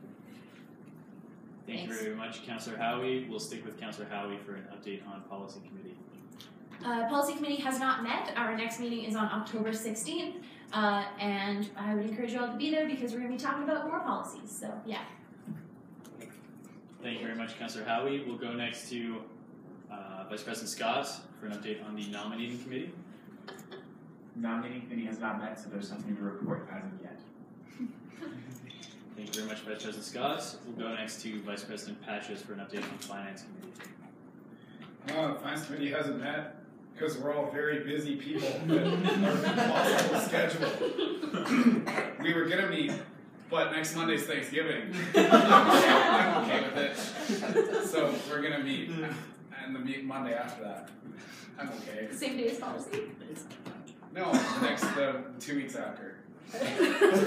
Thank Thanks. you very much, Councillor Howie. We'll stick with Councillor Howie for an update on Policy Committee. Uh, Policy Committee has not met. Our next meeting is on October sixteenth, uh, and I would encourage you all to be there because we're going to be talking about more policies. So, yeah. Thank you very much, Councillor Howie. We'll go next to uh, Vice President Scott for an update on the Nominating Committee. Nominating committee has not met, so there's nothing to report as of yet. Thank you very much, Vice President Scott. We'll go next to Vice President Patches for an update on Finance Committee. Uh, the Finance Committee hasn't met because we're all very busy people that are impossible to schedule. We were gonna meet, but next Monday's Thanksgiving. I'm okay with it. So we're gonna meet, and the meet Monday after that. I'm okay. Same day as policy? No, the next the two weeks after. That's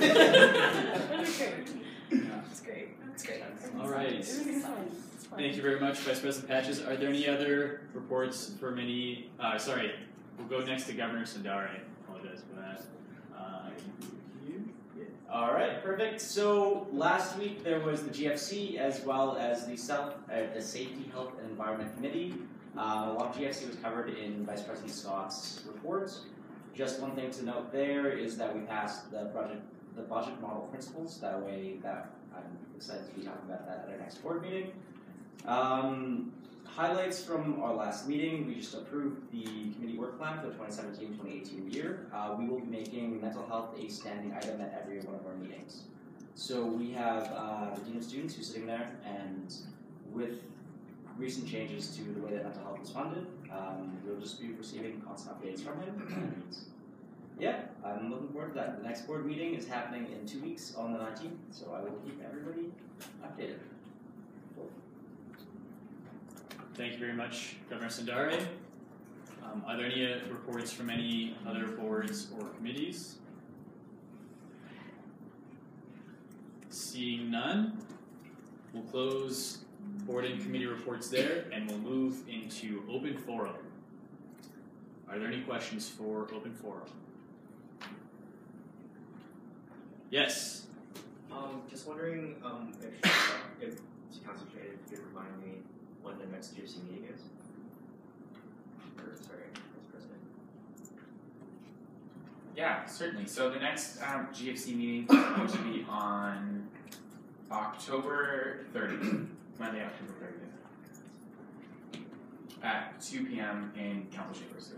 great. That's great. That's great. All right. Thank you very much, Vice President Patches. Are there any other reports from any? Uh, sorry, we'll go next to Governor Sundari. Apologize for that. Uh, you? Yeah. All right, perfect. So last week there was the G F C as well as the South, uh, the Safety, Health, and Environment Committee. Uh, a lot of G F C was covered in Vice President Scott's reports. Just one thing to note there is that we passed the budget, the budget model principles. That way, that I'm excited to be talking about that at our next board meeting. Um, highlights from our last meeting: we just approved the committee work plan for the twenty seventeen twenty eighteen year. Uh, we will be making mental health a standing item at every one of our meetings. So we have uh, the Dean of Students who's sitting there, and with recent changes to the way that mental health is funded, um, we'll just be receiving constant updates from him. And yeah, I'm looking forward to that. The next board meeting is happening in two weeks on the nineteenth, so I will keep everybody updated. Cool. Thank you very much, Governor Sundari. Um, are there any uh, reports from any other boards or committees? Seeing none, we'll close board and committee reports there, and we'll move into open forum. Are there any questions for open forum? Yes. Um, just wondering um, if, if Councilor Shade, if you could remind me when the next G F C meeting is. Or, sorry, Vice President. Yeah, certainly. So the next um, G F C meeting is going to be on October thirtieth, Monday, October thirtieth, at two p m in Council Chambers.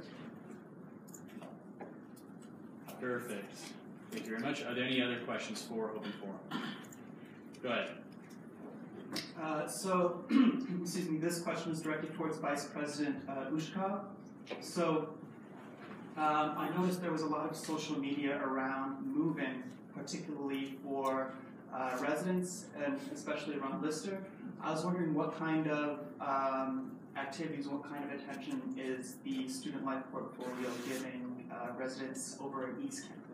Perfect. Thank you very much. Are there any other questions for open forum? Go ahead. Uh, so, excuse me, this question is directed towards Vice President uh, Ushkov. So, um, I noticed there was a lot of social media around moving, particularly for uh, residents and especially around Lister. I was wondering what kind of um, activities, what kind of attention is the Student Life Portfolio giving uh, residents over at East Campus?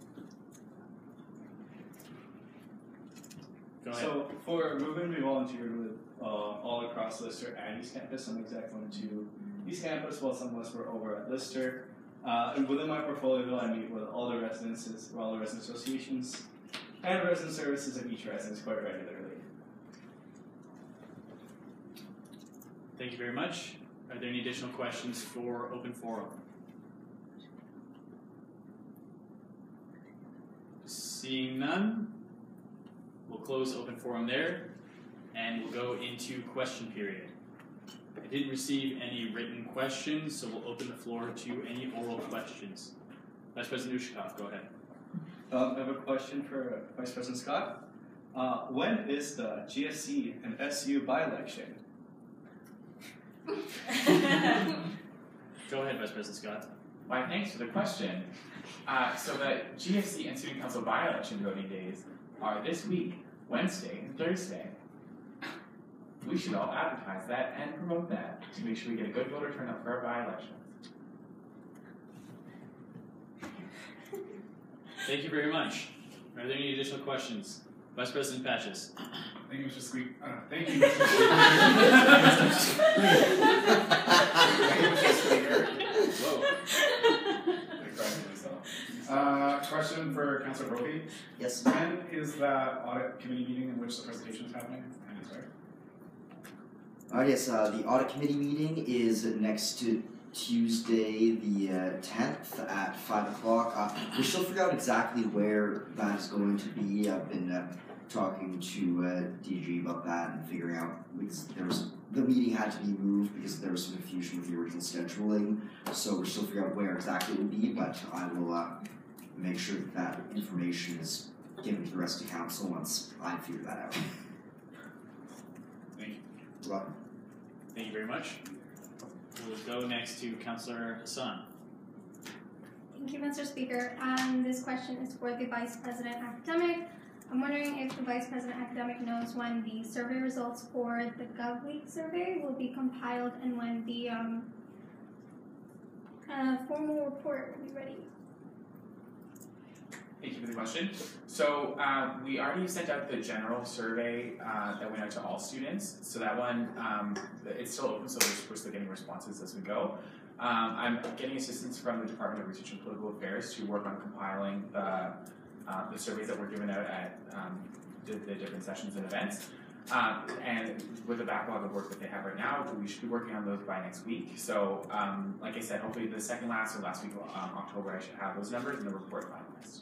Go ahead. So for moving, we volunteered with uh, all across Lister and East Campus. Some exec went to East Campus, while some of us were over at Lister. Uh, and within my portfolio, I meet with all the residences, or all the resident associations, and resident services of each residence quite regularly. Thank you very much. Are there any additional questions for open forum? Seeing none, we'll close open forum there, and we'll go into question period. I didn't receive any written questions, so we'll open the floor to any oral questions. Vice President Ushkov, go ahead. Um, I have a question for Vice President Scott. Uh, when is the G S C and S U by-election? Go ahead, Vice President Scott. Why, thanks for the question. Uh, so the G F C and Student Council by-election voting days are this week, Wednesday and Thursday. We should all advertise that and promote that to make sure we get a good voter turnout for our by-elections. Thank you very much. Are there any additional questions? Vice President Patches. Thank you, Mister Squeak. Uh, thank you, Mister Speaker. Thank you, Mister Speaker. Whoa. I corrected myself. Uh, question for Councillor Brophy. Yes. When is that audit committee meeting in which the presentation is happening? And is there? Alright, yes, uh, the audit committee meeting is next to Tuesday, the uh, tenth at five o'clock. Uh, we're still figuring out exactly where that is going to be. I've been uh, talking to uh, D G about that and figuring out because there was the meeting had to be moved because there was some confusion with the original scheduling. So we're still figuring out where exactly it will be, but I will uh, make sure that that information is given to the rest of council once I figure that out. Thank you. You're welcome. Thank you very much. We'll go next to Councillor Hassan. Thank you, Mister Speaker. Um, this question is for the Vice President Academic. I'm wondering if the Vice President Academic knows when the survey results for the GovWeek survey will be compiled and when the um, uh, formal report will be ready. Thank you for the question. So um, we already sent out the general survey uh, that went out to all students. So that one, um, it's still open, so we're still getting responses as we go. Um, I'm getting assistance from the Department of Research and Political Affairs to work on compiling the, uh, the surveys that were given out at um, the, the different sessions and events. Um, and with the backlog of work that they have right now, we should be working on those by next week. So, um, like I said, hopefully the second last or last week of um, October, I should have those numbers and the report finalized.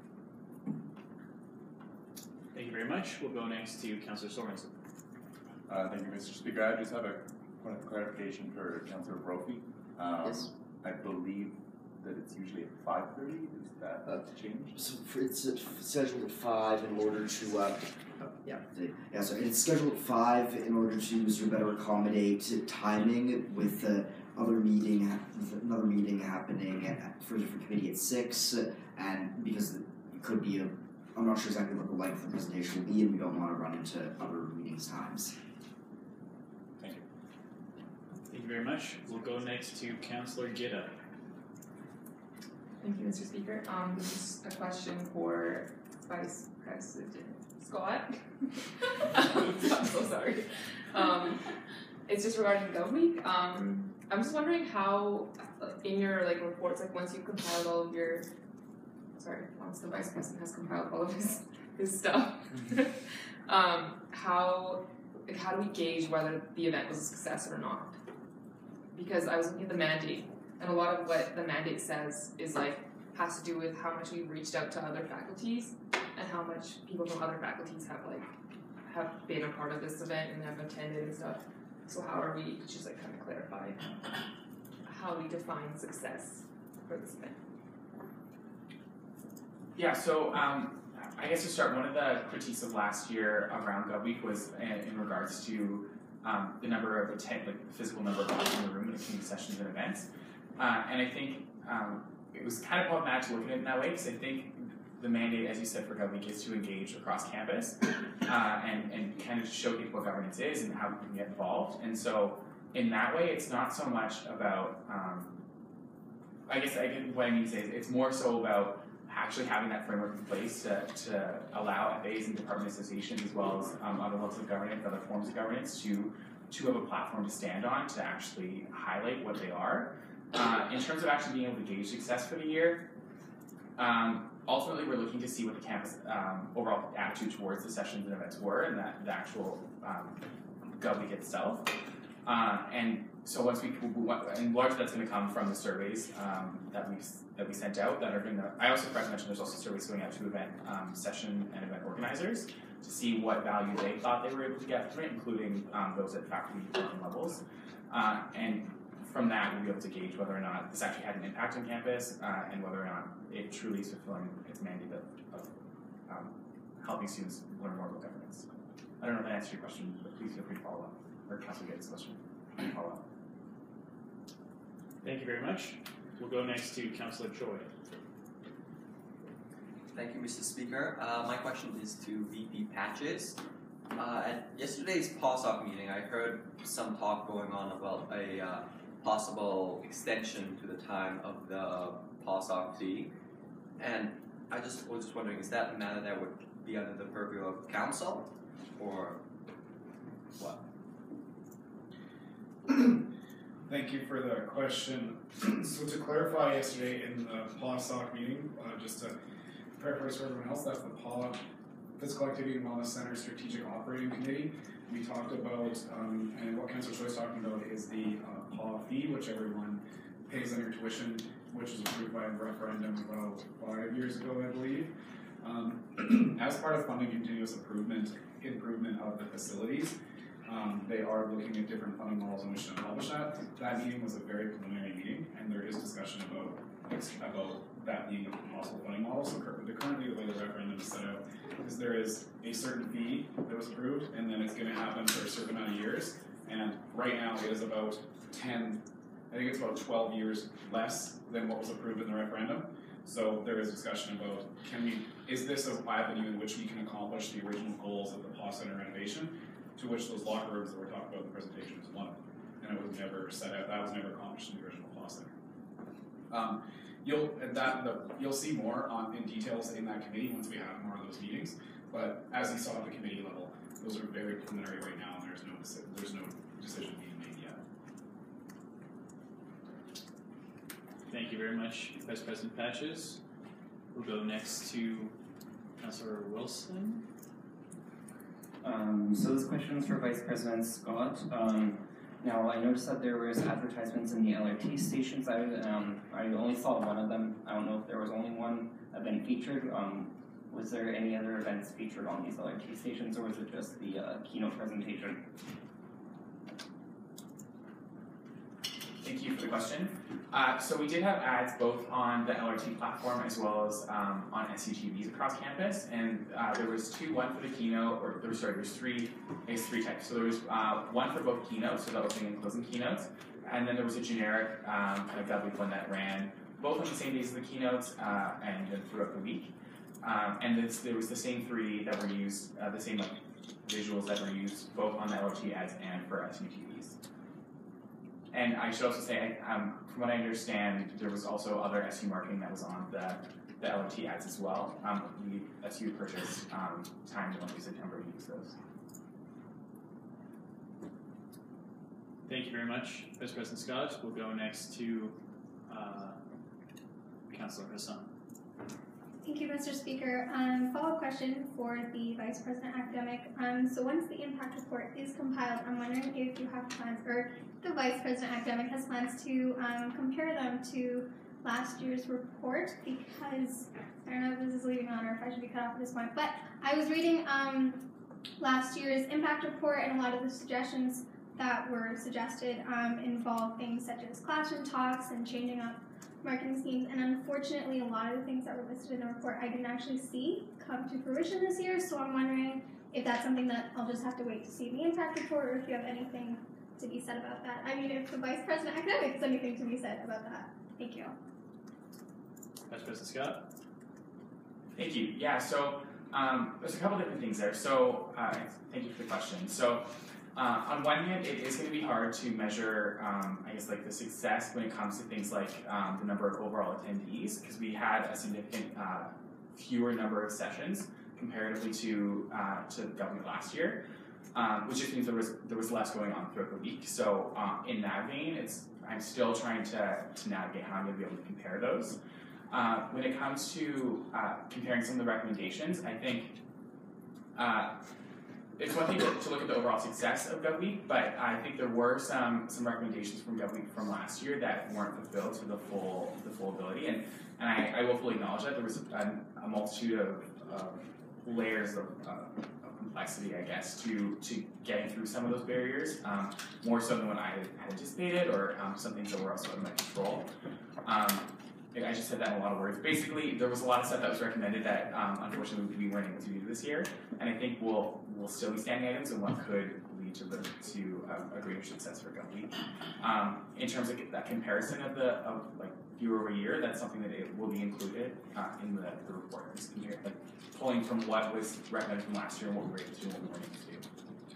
Thank you very much. We'll go next to Councillor Sorensen. Uh, thank you, Mister Speaker. I just have a point of clarification for Councillor Brophy. Um, yes. I believe that it's usually at five thirty. Is that uh, changed? So for, it's at, scheduled at five in order to, uh, oh, yeah, yeah. So it's scheduled at five in order to sort of better accommodate timing with the other meeting, with another meeting happening at, for a different committee at six, and because it could be a, I'm not sure exactly what the length of the presentation will be, and we don't want to run into other meetings times. Thank you. Thank you very much. We'll go next to Councillor Gitta. Thank you, Mister Speaker. Um, this is a question for Vice President Scott. I'm so sorry. Um, it's just regarding GovWeek. Um, I'm just wondering how, in your like reports, like once you've compiled all of your, sorry, once the Vice President has compiled all of his his stuff, um, how like, how do we gauge whether the event was a success or not? Because I was looking at the mandate. And a lot of what the mandate says is like has to do with how much we've reached out to other faculties and how much people from other faculties have like have been a part of this event and have attended and stuff. So how are we just like kind of clarify how we define success for this event? Yeah, so um, I guess to start, one of the critiques of last year around GovWeek was in, in regards to um, the number of attend, like the physical number of people in the room at attending sessions and events. Uh, and I think um, it was kind of problematic to look at it in that way because I think the mandate, as you said, for GovWeek is to engage across campus uh, and, and kind of showcase what governance is and how we can get involved. And so in that way, it's not so much about, um, I guess I guess what I mean to say is it's more so about actually having that framework in place to, to allow F As and department associations as well as um, other levels of governance, other forms of governance to, to have a platform to stand on to actually highlight what they are. Uh, in terms of actually being able to gauge success for the year, um, ultimately we're looking to see what the campus um, overall attitude towards the sessions and events were and that the actual um, GovWeek itself. Uh, and so once we, and largely that's going to come from the surveys um, that we that we sent out that are going to, I also forgot to mention there's also surveys going out to event um, session and event organizers to see what value they thought they were able to get from it, including um, those at faculty department levels. Uh, and from that, we'll be able to gauge whether or not this actually had an impact on campus uh, and whether or not it truly is fulfilling its mandate of, of um, helping students learn more about governance. I don't know if that answers your question, but please feel free to follow up. Or Councilor Gates' question. Follow up. Thank you very much. We'll go next to Councillor Choi. Thank you, Mister Speaker. Uh, my question is to V P Patches. Uh, at yesterday's POSOC meeting, I heard some talk going on about a uh, possible extension to the time of the POSOC fee. And I just was just wondering, is that a matter that would be under the purview of council? or what? Thank you for the question. So to clarify, yesterday in the P A W S O C meeting, uh, just to paraphrase for everyone else, that's the P A W Physical Activity and Wellness Center Strategic Operating Committee. We talked about, um, and what Councillor Choi is talking about is the uh, P A W fee, which everyone pays on your tuition, which was approved by a referendum about five years ago, I believe. Um, as part of funding continuous improvement, improvement of the facilities, um, they are looking at different funding models in which to accomplish that. That meeting was a very preliminary meeting, and there is discussion about about that being a possible funding model. So currently, the way the referendum is set out is there is a certain fee that was approved, and then it's going to happen for a certain amount of years. And right now, it is about ten, I think it's about twelve years less than what was approved in the referendum. So there is discussion about, can we, is this a avenue in which we can accomplish the original goals of the P A W Center renovation, to which those locker rooms that were talked about in the presentation is one of them. And it was never set out, that was never accomplished in the original P A W Center. Um, you'll, and that, the, you'll see more on, in details in that committee once we have more of those meetings. But as you saw at the committee level, those are very preliminary right now, and there's no, there's no decision being made yet. Thank you very much, Vice President Patches. We'll go next to Councillor Wilson. Um, so this question is for Vice President Scott. Um, now I noticed that there was advertisements in the L R T stations. I um, I only saw one of them. I don't know if there was only one event featured. Um, was there any other events featured on these L R T stations, or was it just the uh, keynote presentation? Thank you for the question. Uh, so we did have ads both on the L R T platform as well as um, on S C G Vs across campus, and uh, there was two, one for the keynote, or there was, sorry, there's three, there's three types. So there was uh, one for both keynotes, so the opening and closing keynotes, and then there was a generic um, kind of GovWeek one that ran both on the same days as the keynotes uh, and then throughout the week. Um, and this, there was the same three that were used, uh, the same like, visuals that were used both on the L R T ads and for S U G Vs. And I should also say, um, from what I understand, there was also other S U marketing that was on the, the L R T ads as well. Um, we, S U purchased um, time to use September to use those. Thank you very much, Vice President Scott. We'll go next to uh, Councillor Hassan. Thank you, Mister Speaker. Um, follow-up question for the Vice President Academic. Um, so once the impact report is compiled, I'm wondering if you have plans, or the Vice President Academic has plans to um, compare them to last year's report, because I don't know if this is leading on or if I should be cut off at this point, but I was reading um, last year's impact report, and a lot of the suggestions that were suggested um, involved things such as classroom talks and changing up marketing schemes, and unfortunately a lot of the things that were listed in the report I didn't actually see come to fruition this year, so I'm wondering if that's something that I'll just have to wait to see the impact report, or if you have anything to be said about that. I mean, if the Vice President Academic has anything to be said about that. Thank you. Vice President Scott. Thank you. Yeah, so um, there's a couple different things there. So uh, thank you for the question. So Uh, on one hand, it is going to be hard to measure, um, I guess, like the success when it comes to things like um, the number of overall attendees, because we had a significant uh, fewer number of sessions comparatively to uh, to government last year, um, which just means there was there was less going on throughout the week. So uh, in that vein, it's I'm still trying to to navigate how I'm going to be able to compare those. Uh, when it comes to uh, comparing some of the recommendations, I think. Uh, It's one thing to, to look at the overall success of GovWeek, but I think there were some some recommendations from GovWeek from last year that weren't fulfilled to the full the full ability, and and I, I will fully acknowledge that there was a, a multitude of, of layers of, uh, of complexity, I guess, to to getting through some of those barriers, um, more so than what I had anticipated, or um, some things that were also in my control. Um, I just said that in a lot of words. Basically, there was a lot of stuff that was recommended that, um, unfortunately, we weren't able to do this year, and I think we'll we'll still be standing items and what could lead to the to a, a greater success for GovWeek. Um, in terms of that comparison of the of like year over year, that's something that it will be included uh, in the, the report. Just here, like pulling from what was recommended from last year and what we were able to do and what we weren't able to do.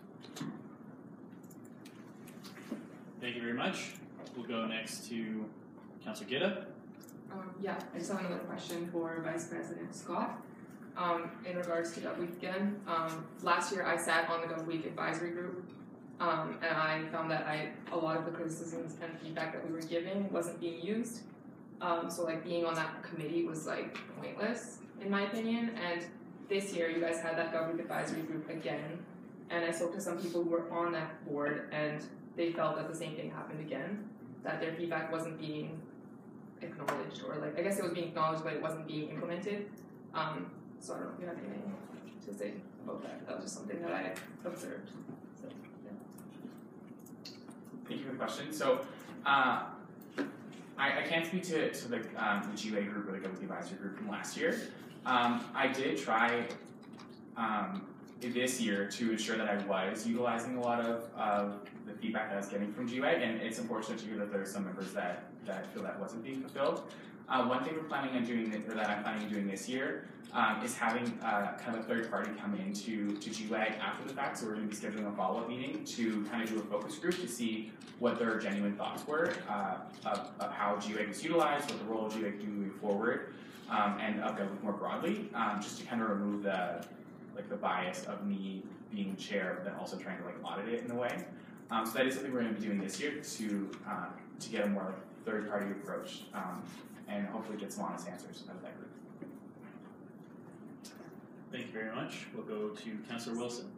Thank you very much. We'll go next to Councillor Gitta. Um, yeah, I just have another question for Vice President Scott. um, in regards to Gov Week again. Um, last year I sat on the Gov Week advisory group, um, and I found that I a lot of the criticisms and feedback that we were giving wasn't being used. Um, so like being on that committee was like pointless in my opinion. And this year you guys had that Gov Week advisory group again, and I spoke to some people who were on that board, and they felt that the same thing happened again, that their feedback wasn't being acknowledged, or like I guess it was being acknowledged but it wasn't being implemented. Um, so I don't know if you have anything to say about that. That was just something that I observed. So, yeah. Thank you for the question. So, uh, I, I can't speak to, to the, um, the G U A group or the Gov Week advisory group from last year. Um, I did try um, this year to ensure that I was utilizing a lot of, of the feedback that I was getting from G U A, and it's unfortunate to hear that there are some members that, that feel that wasn't being fulfilled. Uh, one thing we're planning on doing, or that I'm planning on doing this year, um, is having uh, kind of a third party come in to, to G U A after the fact. So we're going to be scheduling a follow-up meeting to kind of do a focus group to see what their genuine thoughts were uh, of, of how G U A was utilized, what the role of G U A could do moving forward, um, and of Gov Week more broadly, um, just to kind of remove the like the bias of me being chair, but then also trying to like audit it in a way. Um, so that is something we're going to be doing this year to uh, to get a more like, third party approach. Um, and hopefully get some honest answers out of that group. Thank you very much. We'll go to Councillor Wilson.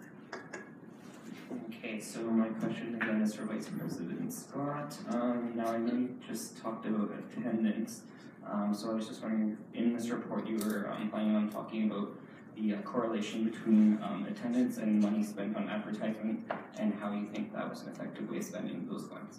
Okay, so my question again is for Vice President Scott. Um, now I know you just talked about attendance, um, so I was just wondering, in this report you were um, planning on talking about the uh, correlation between um, attendance and money spent on advertisement, and how you think that was an effective way of spending those funds.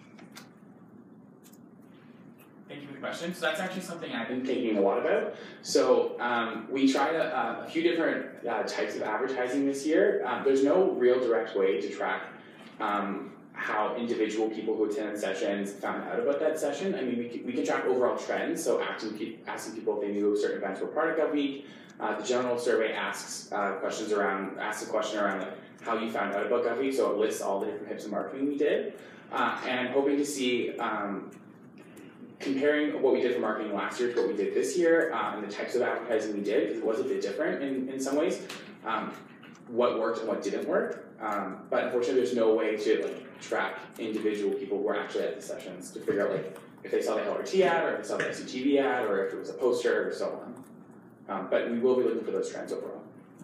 Thank you for the question. So that's actually something I've been thinking a lot about. So um, we tried a, a few different uh, types of advertising this year. Um, there's no real direct way to track um, how individual people who attended sessions found out about that session. I mean, we can, we can track overall trends. So asking, asking people if they knew certain events were part of Gov Week. Uh, the general survey asks uh, questions around, asks a question around like, how you found out about Gov Week. So it lists all the different types of marketing we did. Uh, and I'm hoping to see um, comparing what we did for marketing last year to what we did this year, uh, and the types of advertising we did, because it was a bit different in, in some ways, um, what worked and what didn't work. Um, but unfortunately, there's no way to like track individual people who were actually at the sessions to figure out like if they saw the L R T ad, or if they saw the S C T V ad, or if it was a poster, or so on. Um, but we will be looking for those trends overall.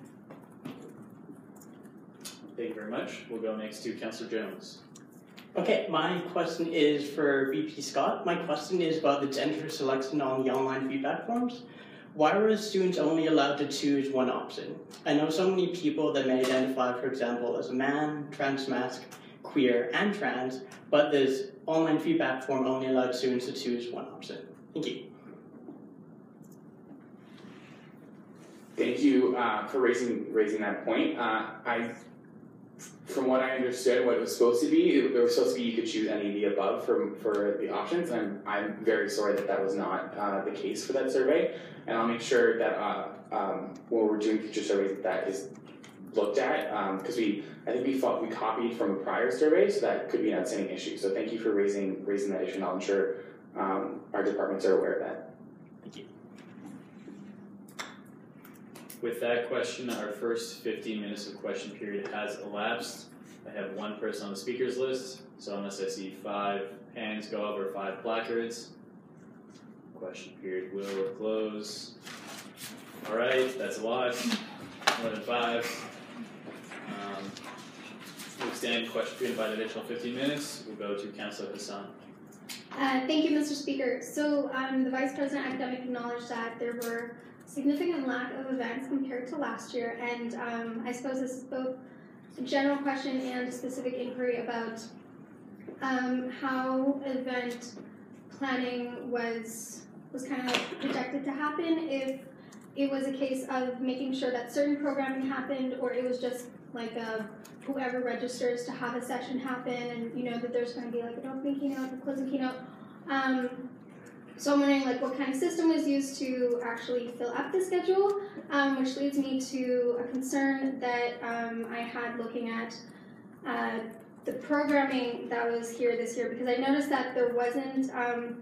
Thank you very much. We'll go next to Councillor Jones. Okay, my question is for V P Scott. My question is about the gender selection on the online feedback forms. Why were students only allowed to choose one option? I know so many people that may identify, for example, as a man, trans mask, queer, and trans, but this online feedback form only allowed students to choose one option. Thank you. Thank you uh, for raising raising that point. Uh, I. From what I understood, what it was supposed to be, it, it was supposed to be you could choose any of the above for, for the options, and I'm, I'm very sorry that that was not uh, the case for that survey, and I'll make sure that uh, um, when we're doing future surveys that, that is looked at, because um, we, I think we thought we copied from a prior survey, so that could be an outstanding issue. So thank you for raising raising that issue, and I'll ensure um, our departments are aware of that. Thank you. With that question, our first fifteen minutes of question period has elapsed. I have one person on the speakers list, so unless I see five hands go up or five placards, question period will close. All right, that's a lot, more than five. Um, we'll extend question period by an additional fifteen minutes. We'll go to Councillor Hassan. Uh, thank you, Mister Speaker. So um, the Vice President Academic acknowledged that there were significant lack of events compared to last year, and um, I suppose this is both a general question and a specific inquiry about um, how event planning was was kind of like projected to happen, if it was a case of making sure that certain programming happened, or it was just like a whoever registers to have a session happen, and you know that there's going to be like an opening keynote, a closing keynote. Um, So I'm wondering like what kind of system was used to actually fill up the schedule, um, which leads me to a concern that um, I had looking at uh, the programming that was here this year, because I noticed that there wasn't um,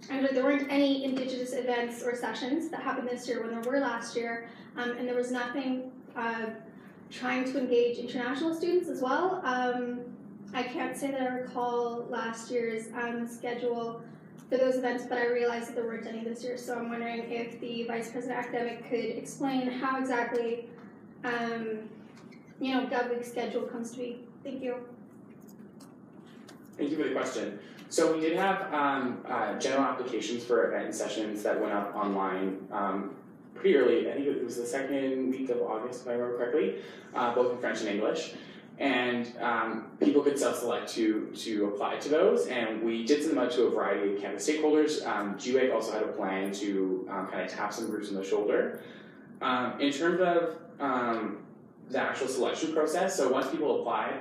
actually there weren't any Indigenous events or sessions that happened this year when there were last year, um, and there was nothing uh, trying to engage international students as well. Um, I can't say that I recall last year's um, schedule for those events, but I realized that there weren't any this year, so I'm wondering if the Vice President Academic could explain how exactly um, you know, GovWeek's schedule comes to be. Thank you. Thank you for the question. So we did have um, uh, general applications for event and sessions that went up online um, pretty early. I think it was the second week of August, if I remember correctly, uh, both in French and English. And um, people could self-select to to apply to those, and we did send them out to a variety of campus stakeholders. Um, G W E C also had a plan to um, kind of tap some groups on the shoulder. Um, in terms of um, the actual selection process, so once people applied,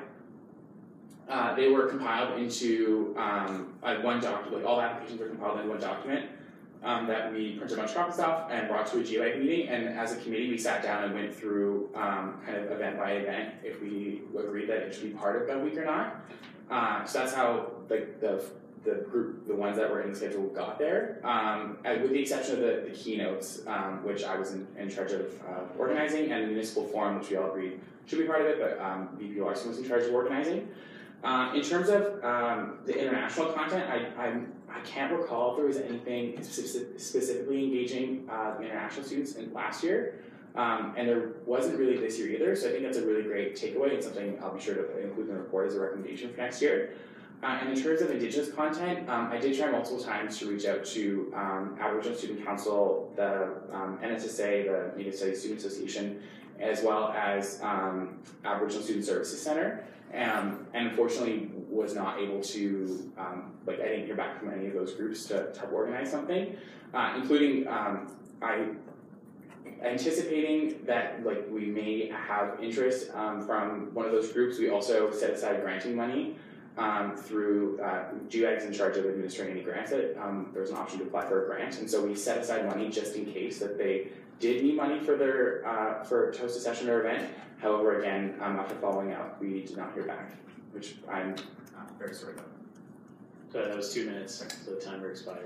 uh, they were compiled into um, like one document. Like all the applications were compiled into one document um, that we printed a bunch of copies off and brought to a G W E C meeting. And as a committee, we sat down and went through um, kind of event by event if we agreed that it should be part of GovWeek or not. Uh, so that's how like the the group, the ones that were in the schedule, got there. Um, with the exception of the, the keynotes, um, which I was in, in charge of uh, organizing, and the municipal forum, which we all agreed should be part of it, but um, V P Larson was in charge of organizing. Uh, in terms of um, the international content, I, I I can't recall if there was anything specific, specifically engaging uh, the international students in last year, um, and there wasn't really this year either. So I think that's a really great takeaway and something I'll be sure to include in the report as a recommendation for next year. Uh, and in terms of Indigenous content, um, I did try multiple times to reach out to um, Aboriginal Student Council, the um, N S S A, the Native Studies Student Association, as well as um, Aboriginal Student Services Center. Um, and unfortunately was not able to, um, like I didn't hear back from any of those groups to, to help organize something, uh, including um, I anticipating that like we may have interest um, from one of those groups. We also set aside granting money um, through, uh, G W E C is in charge of administering any grants. That, um, there's an option to apply for a grant, and so we set aside money just in case that they did need money for their, uh, for to host a session or event. However, again, um, after following up, we did not hear back, which I'm uh, very sorry about. So that was two minutes, so the timer expired.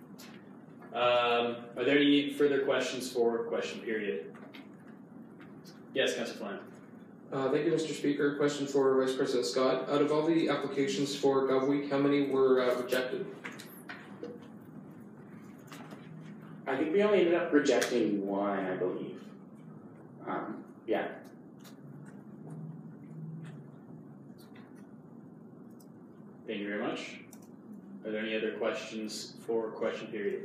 Um, are there any further questions for question period? Yes, Councillor Flynn. Uh, thank you, Mister Speaker. Question for Vice President Scott. Out of all the applications for GovWeek, how many were uh, rejected? I think we only ended up rejecting one, I believe. Um, yeah. Thank you very much. Are there any other questions for question period?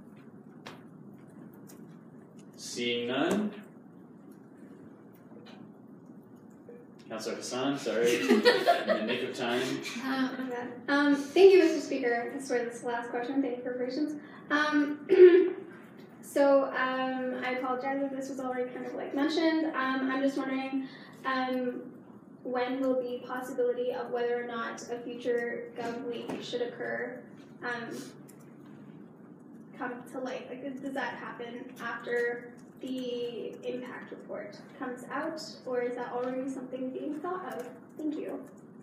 Seeing none. Councillor Hassan, sorry, in the nick of time. Uh, my bad. Um, thank you, Mister Speaker. I swear this is the last question. Thank you for your patience. Um, so um, I apologize if this was already kind of like mentioned. Um, I'm just wondering um, when will the possibility of whether or not a future GovWeek should occur um, come to light? Like, does that happen after the impact report comes out, or is that already something being thought of? Thank you.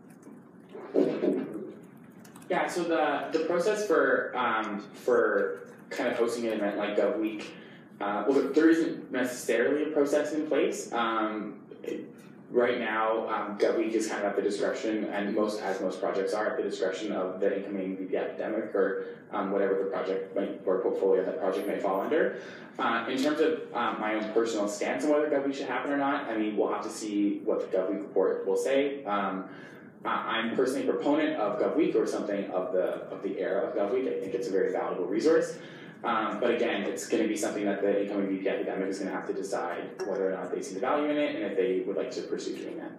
Yeah, so the, the process for um, for kind of hosting an event like GovWeek, uh, well, there isn't necessarily a process in place. Um, it, right now, um, GovWeek is kind of at the discretion, and most as most projects are, at the discretion of the incoming V P academic or um, whatever the project might, or portfolio that project may fall under. Uh, in terms of um, my own personal stance on whether GovWeek should happen or not, I mean, we'll have to see what the GovWeek report will say. Um, uh, I'm personally a proponent of GovWeek or something of the of the era of GovWeek. I think it's a very valuable resource. Um, but again, it's going to be something that the incoming V P academic is going to have to decide whether or not they see the value in it and if they would like to pursue doing that.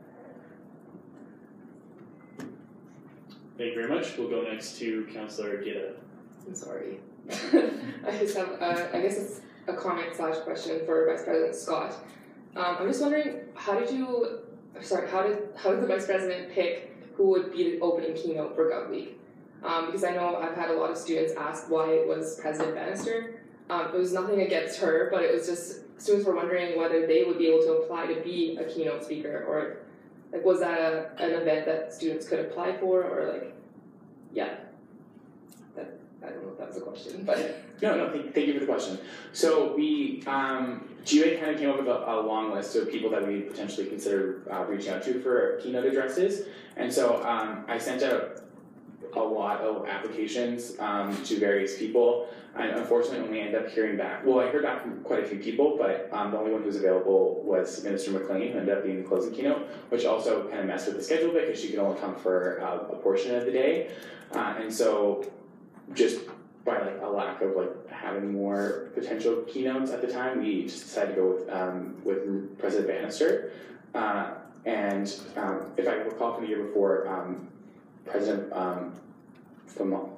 Thank you very much. We'll go next to Councillor Gitta. I'm sorry. I just have, uh, I guess it's a comment slash question for Vice President Scott. Um, I'm just wondering, how did you, sorry, how did how did the Vice President pick who would be the opening keynote for GovWeek? Um, because I know I've had a lot of students ask why it was President Bannister. Um, it was nothing against her, but it was just students were wondering whether they would be able to apply to be a keynote speaker, or like was that a, an event that students could apply for, or like, yeah. That, I don't know if that's a question, but No, no, thank, thank you for the question. So we, um, G U A kind of came up with a, a long list of people that we potentially consider uh, reaching out to for keynote addresses. And so um, I sent out a lot of applications um, to various people. And unfortunately, only ended up hearing back. Well, I heard back from quite a few people, but um, the only one who was available was Minister McLean, who ended up being the closing keynote, which also kind of messed with the schedule a bit because she could only come for uh, a portion of the day. Uh, and so just by like a lack of like having more potential keynotes at the time, we just decided to go with um, with President Bannister. Uh, and um, if I recall from the year before, um, President um, Vermont.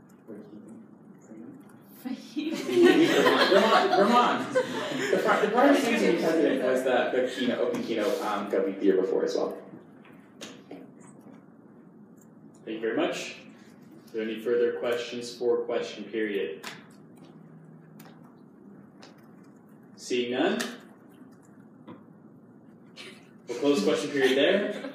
Vermont, Vermont. The, pri- the prior season president was the, the keynote, open keynote um, Gov the year before as well. Thank you very much. Are there any further questions for question period? Seeing none, we'll close question period there.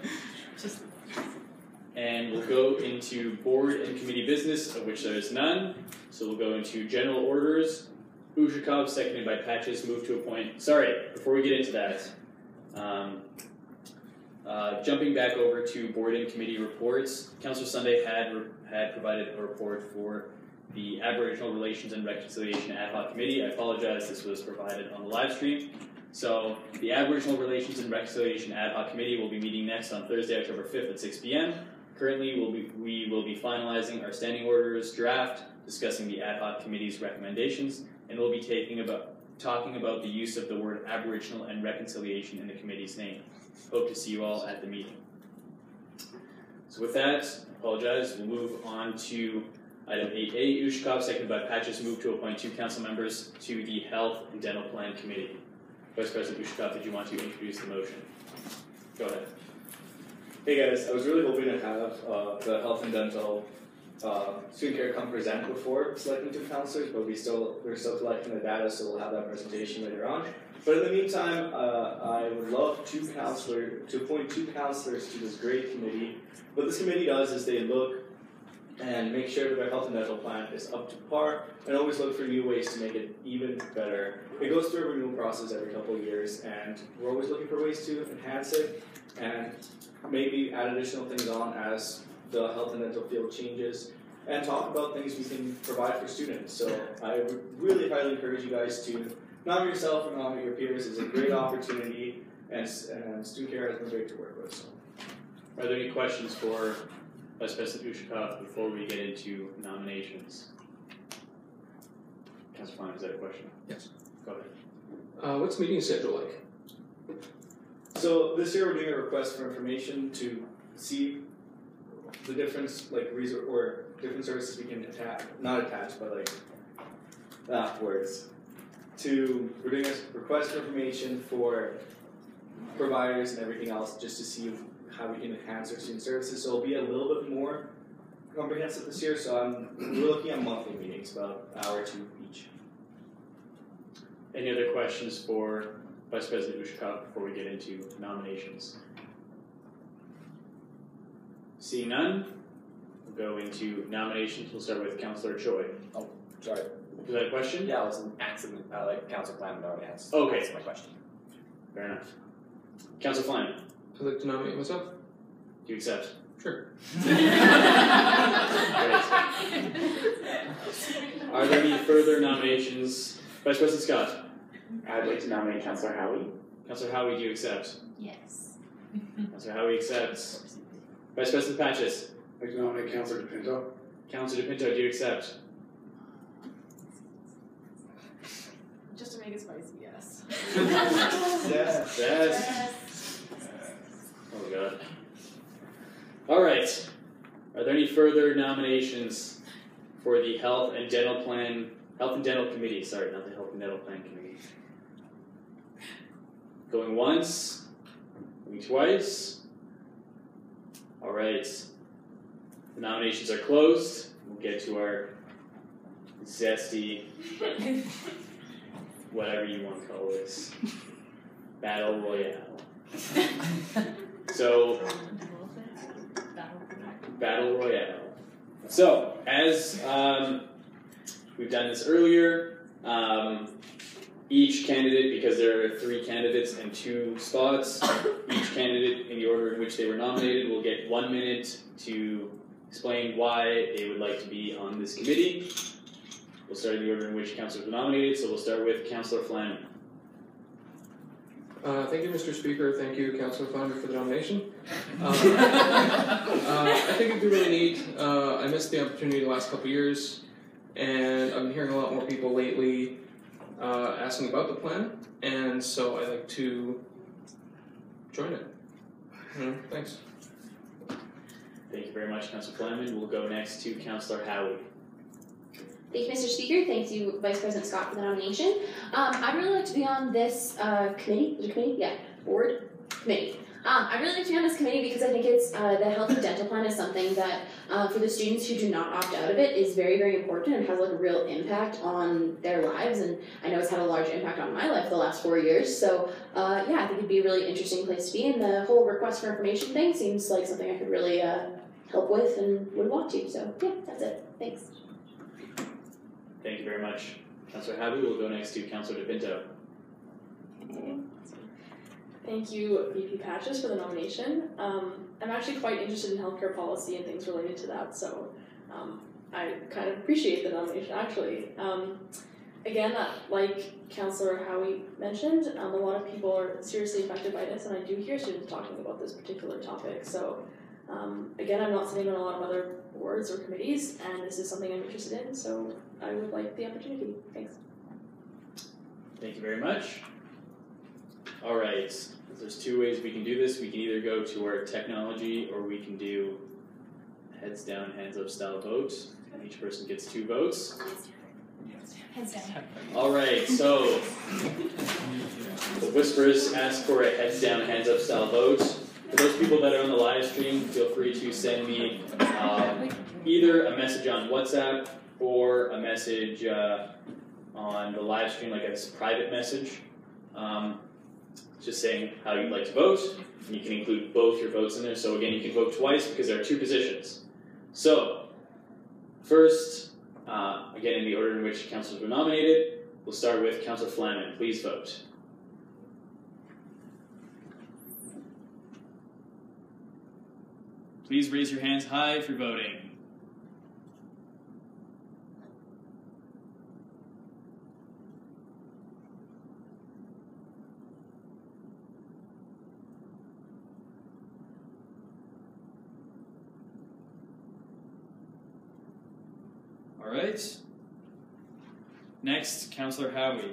And we'll go into board and committee business, of which there is none. So we'll go into general orders. Ushakov, seconded by Patches, move to appoint. Sorry, before we get into that, um, uh, jumping back over to board and committee reports, Councillor Sunday had re- had provided a report for the Aboriginal Relations and Reconciliation Ad Hoc Committee. I apologize, this was provided on the live stream. So the Aboriginal Relations and Reconciliation Ad Hoc Committee will be meeting next on Thursday, October fifth at six p.m. Currently, we'll be, we will be finalizing our standing orders draft, discussing the ad hoc committee's recommendations, and we'll be taking about, talking about the use of the word Aboriginal and reconciliation in the committee's name. Hope to see you all at the meeting. So with that, I apologize, we'll move on to item eight A. Ushakov, seconded by Patches, move to appoint two council members to the Health and Dental Plan Committee. Vice President Ushakov, did you want to introduce the motion? Go ahead. Hey guys, I was really hoping to have uh, the health and dental uh, student care come present before selecting two counselors, but we still we're still collecting the data, so we'll have that presentation later on. But in the meantime, uh, I would love two counselor to appoint two counselors to this great committee. What this committee does is they look and make sure that their health and dental plan is up to par, and always look for new ways to make it even better. It goes through a renewal process every couple of years, and we're always looking for ways to enhance it and maybe add additional things on as the health and dental field changes, and talk about things we can provide for students. So I would really highly encourage you guys to nominate yourself and nominate your peers. It's a great opportunity, and, and student care has been great to work with. So. Are there any questions for Vice President Ushakov before we get into nominations? Councilor Fine, is that a question? Yes. Go ahead. Uh, what's meeting schedule like? So this year we're doing a request for information to see the difference, like resor- or different services we can attach, not attach, but like afterwards. To we're doing a request for information for providers and everything else, just to see how we can enhance our student services. So it'll be a little bit more comprehensive this year. So I'm we're looking at monthly meetings, about an hour or two each. Any other questions for Vice President Ushakov before we get into nominations? Seeing none, we'll go into nominations. We'll start with Councillor Choi. Oh, sorry. Was that a question? Yeah, it was an accident. Uh, like Council Plan already has Okay. answered my question. Fair enough. Councillor Flanagan. I'd like to nominate myself. Do you accept? Sure. Great. Are there any further nominations? Vice President Scott. I'd like to nominate Councillor Howie. Councillor Howie, do you accept? Yes. Councillor Howie accepts. Vice President Patches. I'd like to nominate Councillor DePinto. Councillor DePinto, do you accept? Just to make it spicy, yes. Yes. Yes. Oh my God. All right. Are there any further nominations for the Health and Dental Plan, Health and Dental Committee? Sorry, not the Health and Dental Plan Committee. Going once, going twice. All right. The nominations are closed. We'll get to our zesty, whatever you want to call this, battle royale. So, battle royale. So, as um, we've done this earlier. Um, each candidate, because there are three candidates and two spots, each candidate in the order in which they were nominated will get one minute to explain why they would like to be on this committee. We'll start in the order in which councillors were nominated, so we'll start with Councillor Flannery. Uh, thank you, Mister Speaker. Thank you, Councillor Flannery, for the nomination. Uh, uh, I think it'd be really neat. Uh, I missed the opportunity the last couple years, and I've been hearing a lot more people lately uh, asking about the plan, and so I'd like to join it. Mm, thanks. Thank you very much, Councillor Flannery. We'll go next to Councillor Howie. Thank you, Mister Speaker. Thank you, Vice President Scott, for the nomination. Um, I'd really like to be on this uh, committee. Is it a committee? Yeah, board committee. Um, I'd really like to be on this committee because I think it's uh, the health and dental plan is something that uh, for the students who do not opt out of it is very, very important and has like a real impact on their lives. And I know it's had a large impact on my life the last four years. So uh, yeah, I think it'd be a really interesting place to be. And the whole request for information thing seems like something I could really uh, help with and would want to. So yeah, that's it. Thanks. Thank you very much, Councillor Howie. We'll go next to Councillor DePinto. Thank you, V P Patches, for the nomination. Um, I'm actually quite interested in healthcare policy and things related to that, so um, I kind of appreciate the nomination, actually. Um, again, uh, like Councillor Howie mentioned, um, a lot of people are seriously affected by this, and I do hear students talking about this particular topic. So, um, again, I'm not sitting on a lot of other boards or committees, and this is something I'm interested in, so I would like the opportunity. Thanks. Thank you very much. All right, there's two ways we can do this. We can either go to our technology, or we can do heads down, hands up style vote, and each person gets two votes. Hands down. All right, so the Whisperers ask for a heads down, hands up style vote. For those people that are on the live stream, feel free to send me uh, either a message on WhatsApp or a message uh, on the live stream, like a private message. Um, just saying how you'd like to vote, and you can include both your votes in there. So again, you can vote twice because there are two positions. So, first, uh, again in the order in which councillors were nominated, we'll start with Councillor Flannery. Please vote. Please raise your hands high if you're voting. All right. Next, Councillor Howie.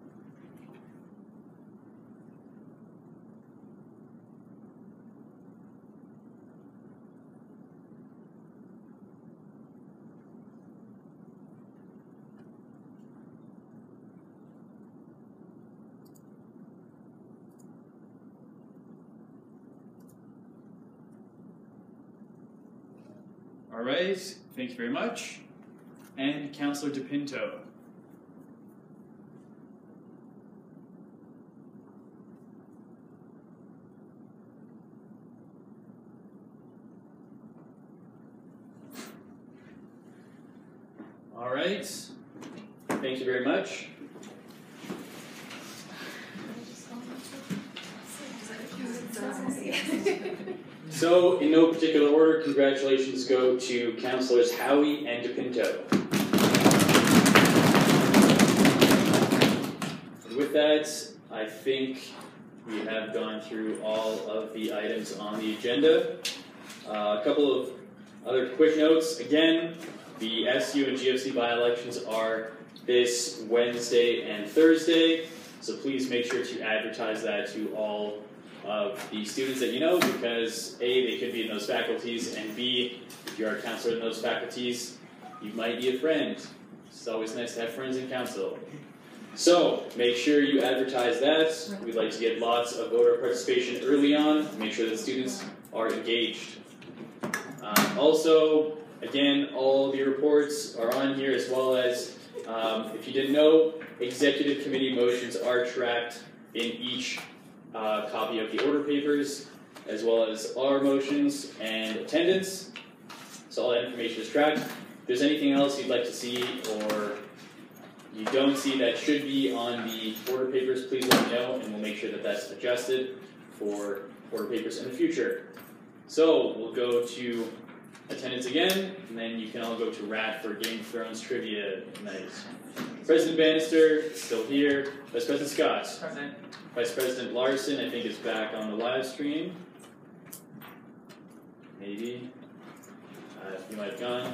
All right. Thank you very much. And Councillor DePinto. All right. Thank you very much. So, in no particular order, congratulations go to Councillors Howie and DePinto. And with that, I think we have gone through all of the items on the agenda. Uh, a couple of other quick notes. Again, the S U and G F C by-elections are this Wednesday and Thursday, so please make sure to advertise that to all of the students that you know, because A, they could be in those faculties, and B, if you're a counselor in those faculties, you might be a friend. It's always nice to have friends in council. So, make sure you advertise that. We'd like to get lots of voter participation early on, make sure that students are engaged. Um, also, again, all the reports are on here, as well as, um, if you didn't know, executive committee motions are tracked in each uh, copy of the order papers, as well as our motions and attendance. So all that information is tracked. If there's anything else you'd like to see or you don't see that should be on the order papers, please let me know, and we'll make sure that that's adjusted for order papers in the future. So we'll go to attendance again, and then you can all go to Rat for Game of Thrones trivia tonight. President Bannister, still here. Vice President Scott. Present. Vice President Larson, I think, is back on the live stream. Maybe. Uh, he might have gone.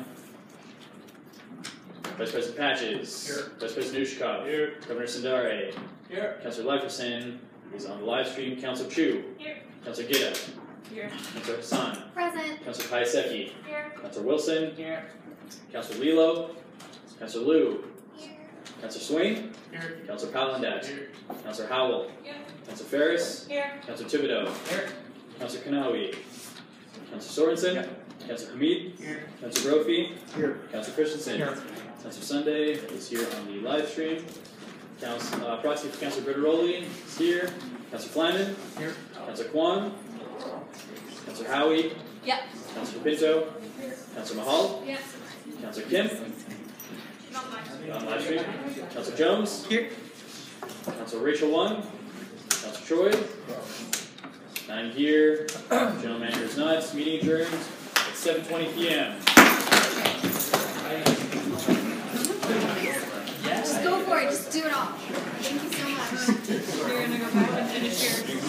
Vice President Patches. Here. Vice President Ushkov. Here. Governor Sundari. Here. Councillor Leferson is on the live stream. Councillor Chu. Here. Councillor Gitta. Here. Councillor Hassan. Present. Councillor Hayaseki. Here. Councillor Wilson. Here. Councillor Lilo. Councillor Liu. Here. Councillor Swain. Here. Councillor Palandat. Councillor Howell. Here. Councillor Ferris. Here. Councillor Thibodeau. Here. Councillor Kanawi. Councillor Sorensen. Councillor Hamid. Here. Councillor Brophy. Here. Councillor Christensen. Here. Councillor Sunday is here on the live stream. Council, uh, proxy for Councillor Brittaroli is here. Councillor Flyman. Here. Councillor Kwan. Councillor Howie. Yep. Councillor Pinto. Councillor Mahal. Yep. Councillor Kim. On live stream. Councillor Jones. Here. Councillor Rachel Wong. Councillor Troy. I'm here. General Manager is not. Meeting adjourned at seven twenty p m Just go for it. Just do it all. Thank you so much. We're gonna go back and finish here.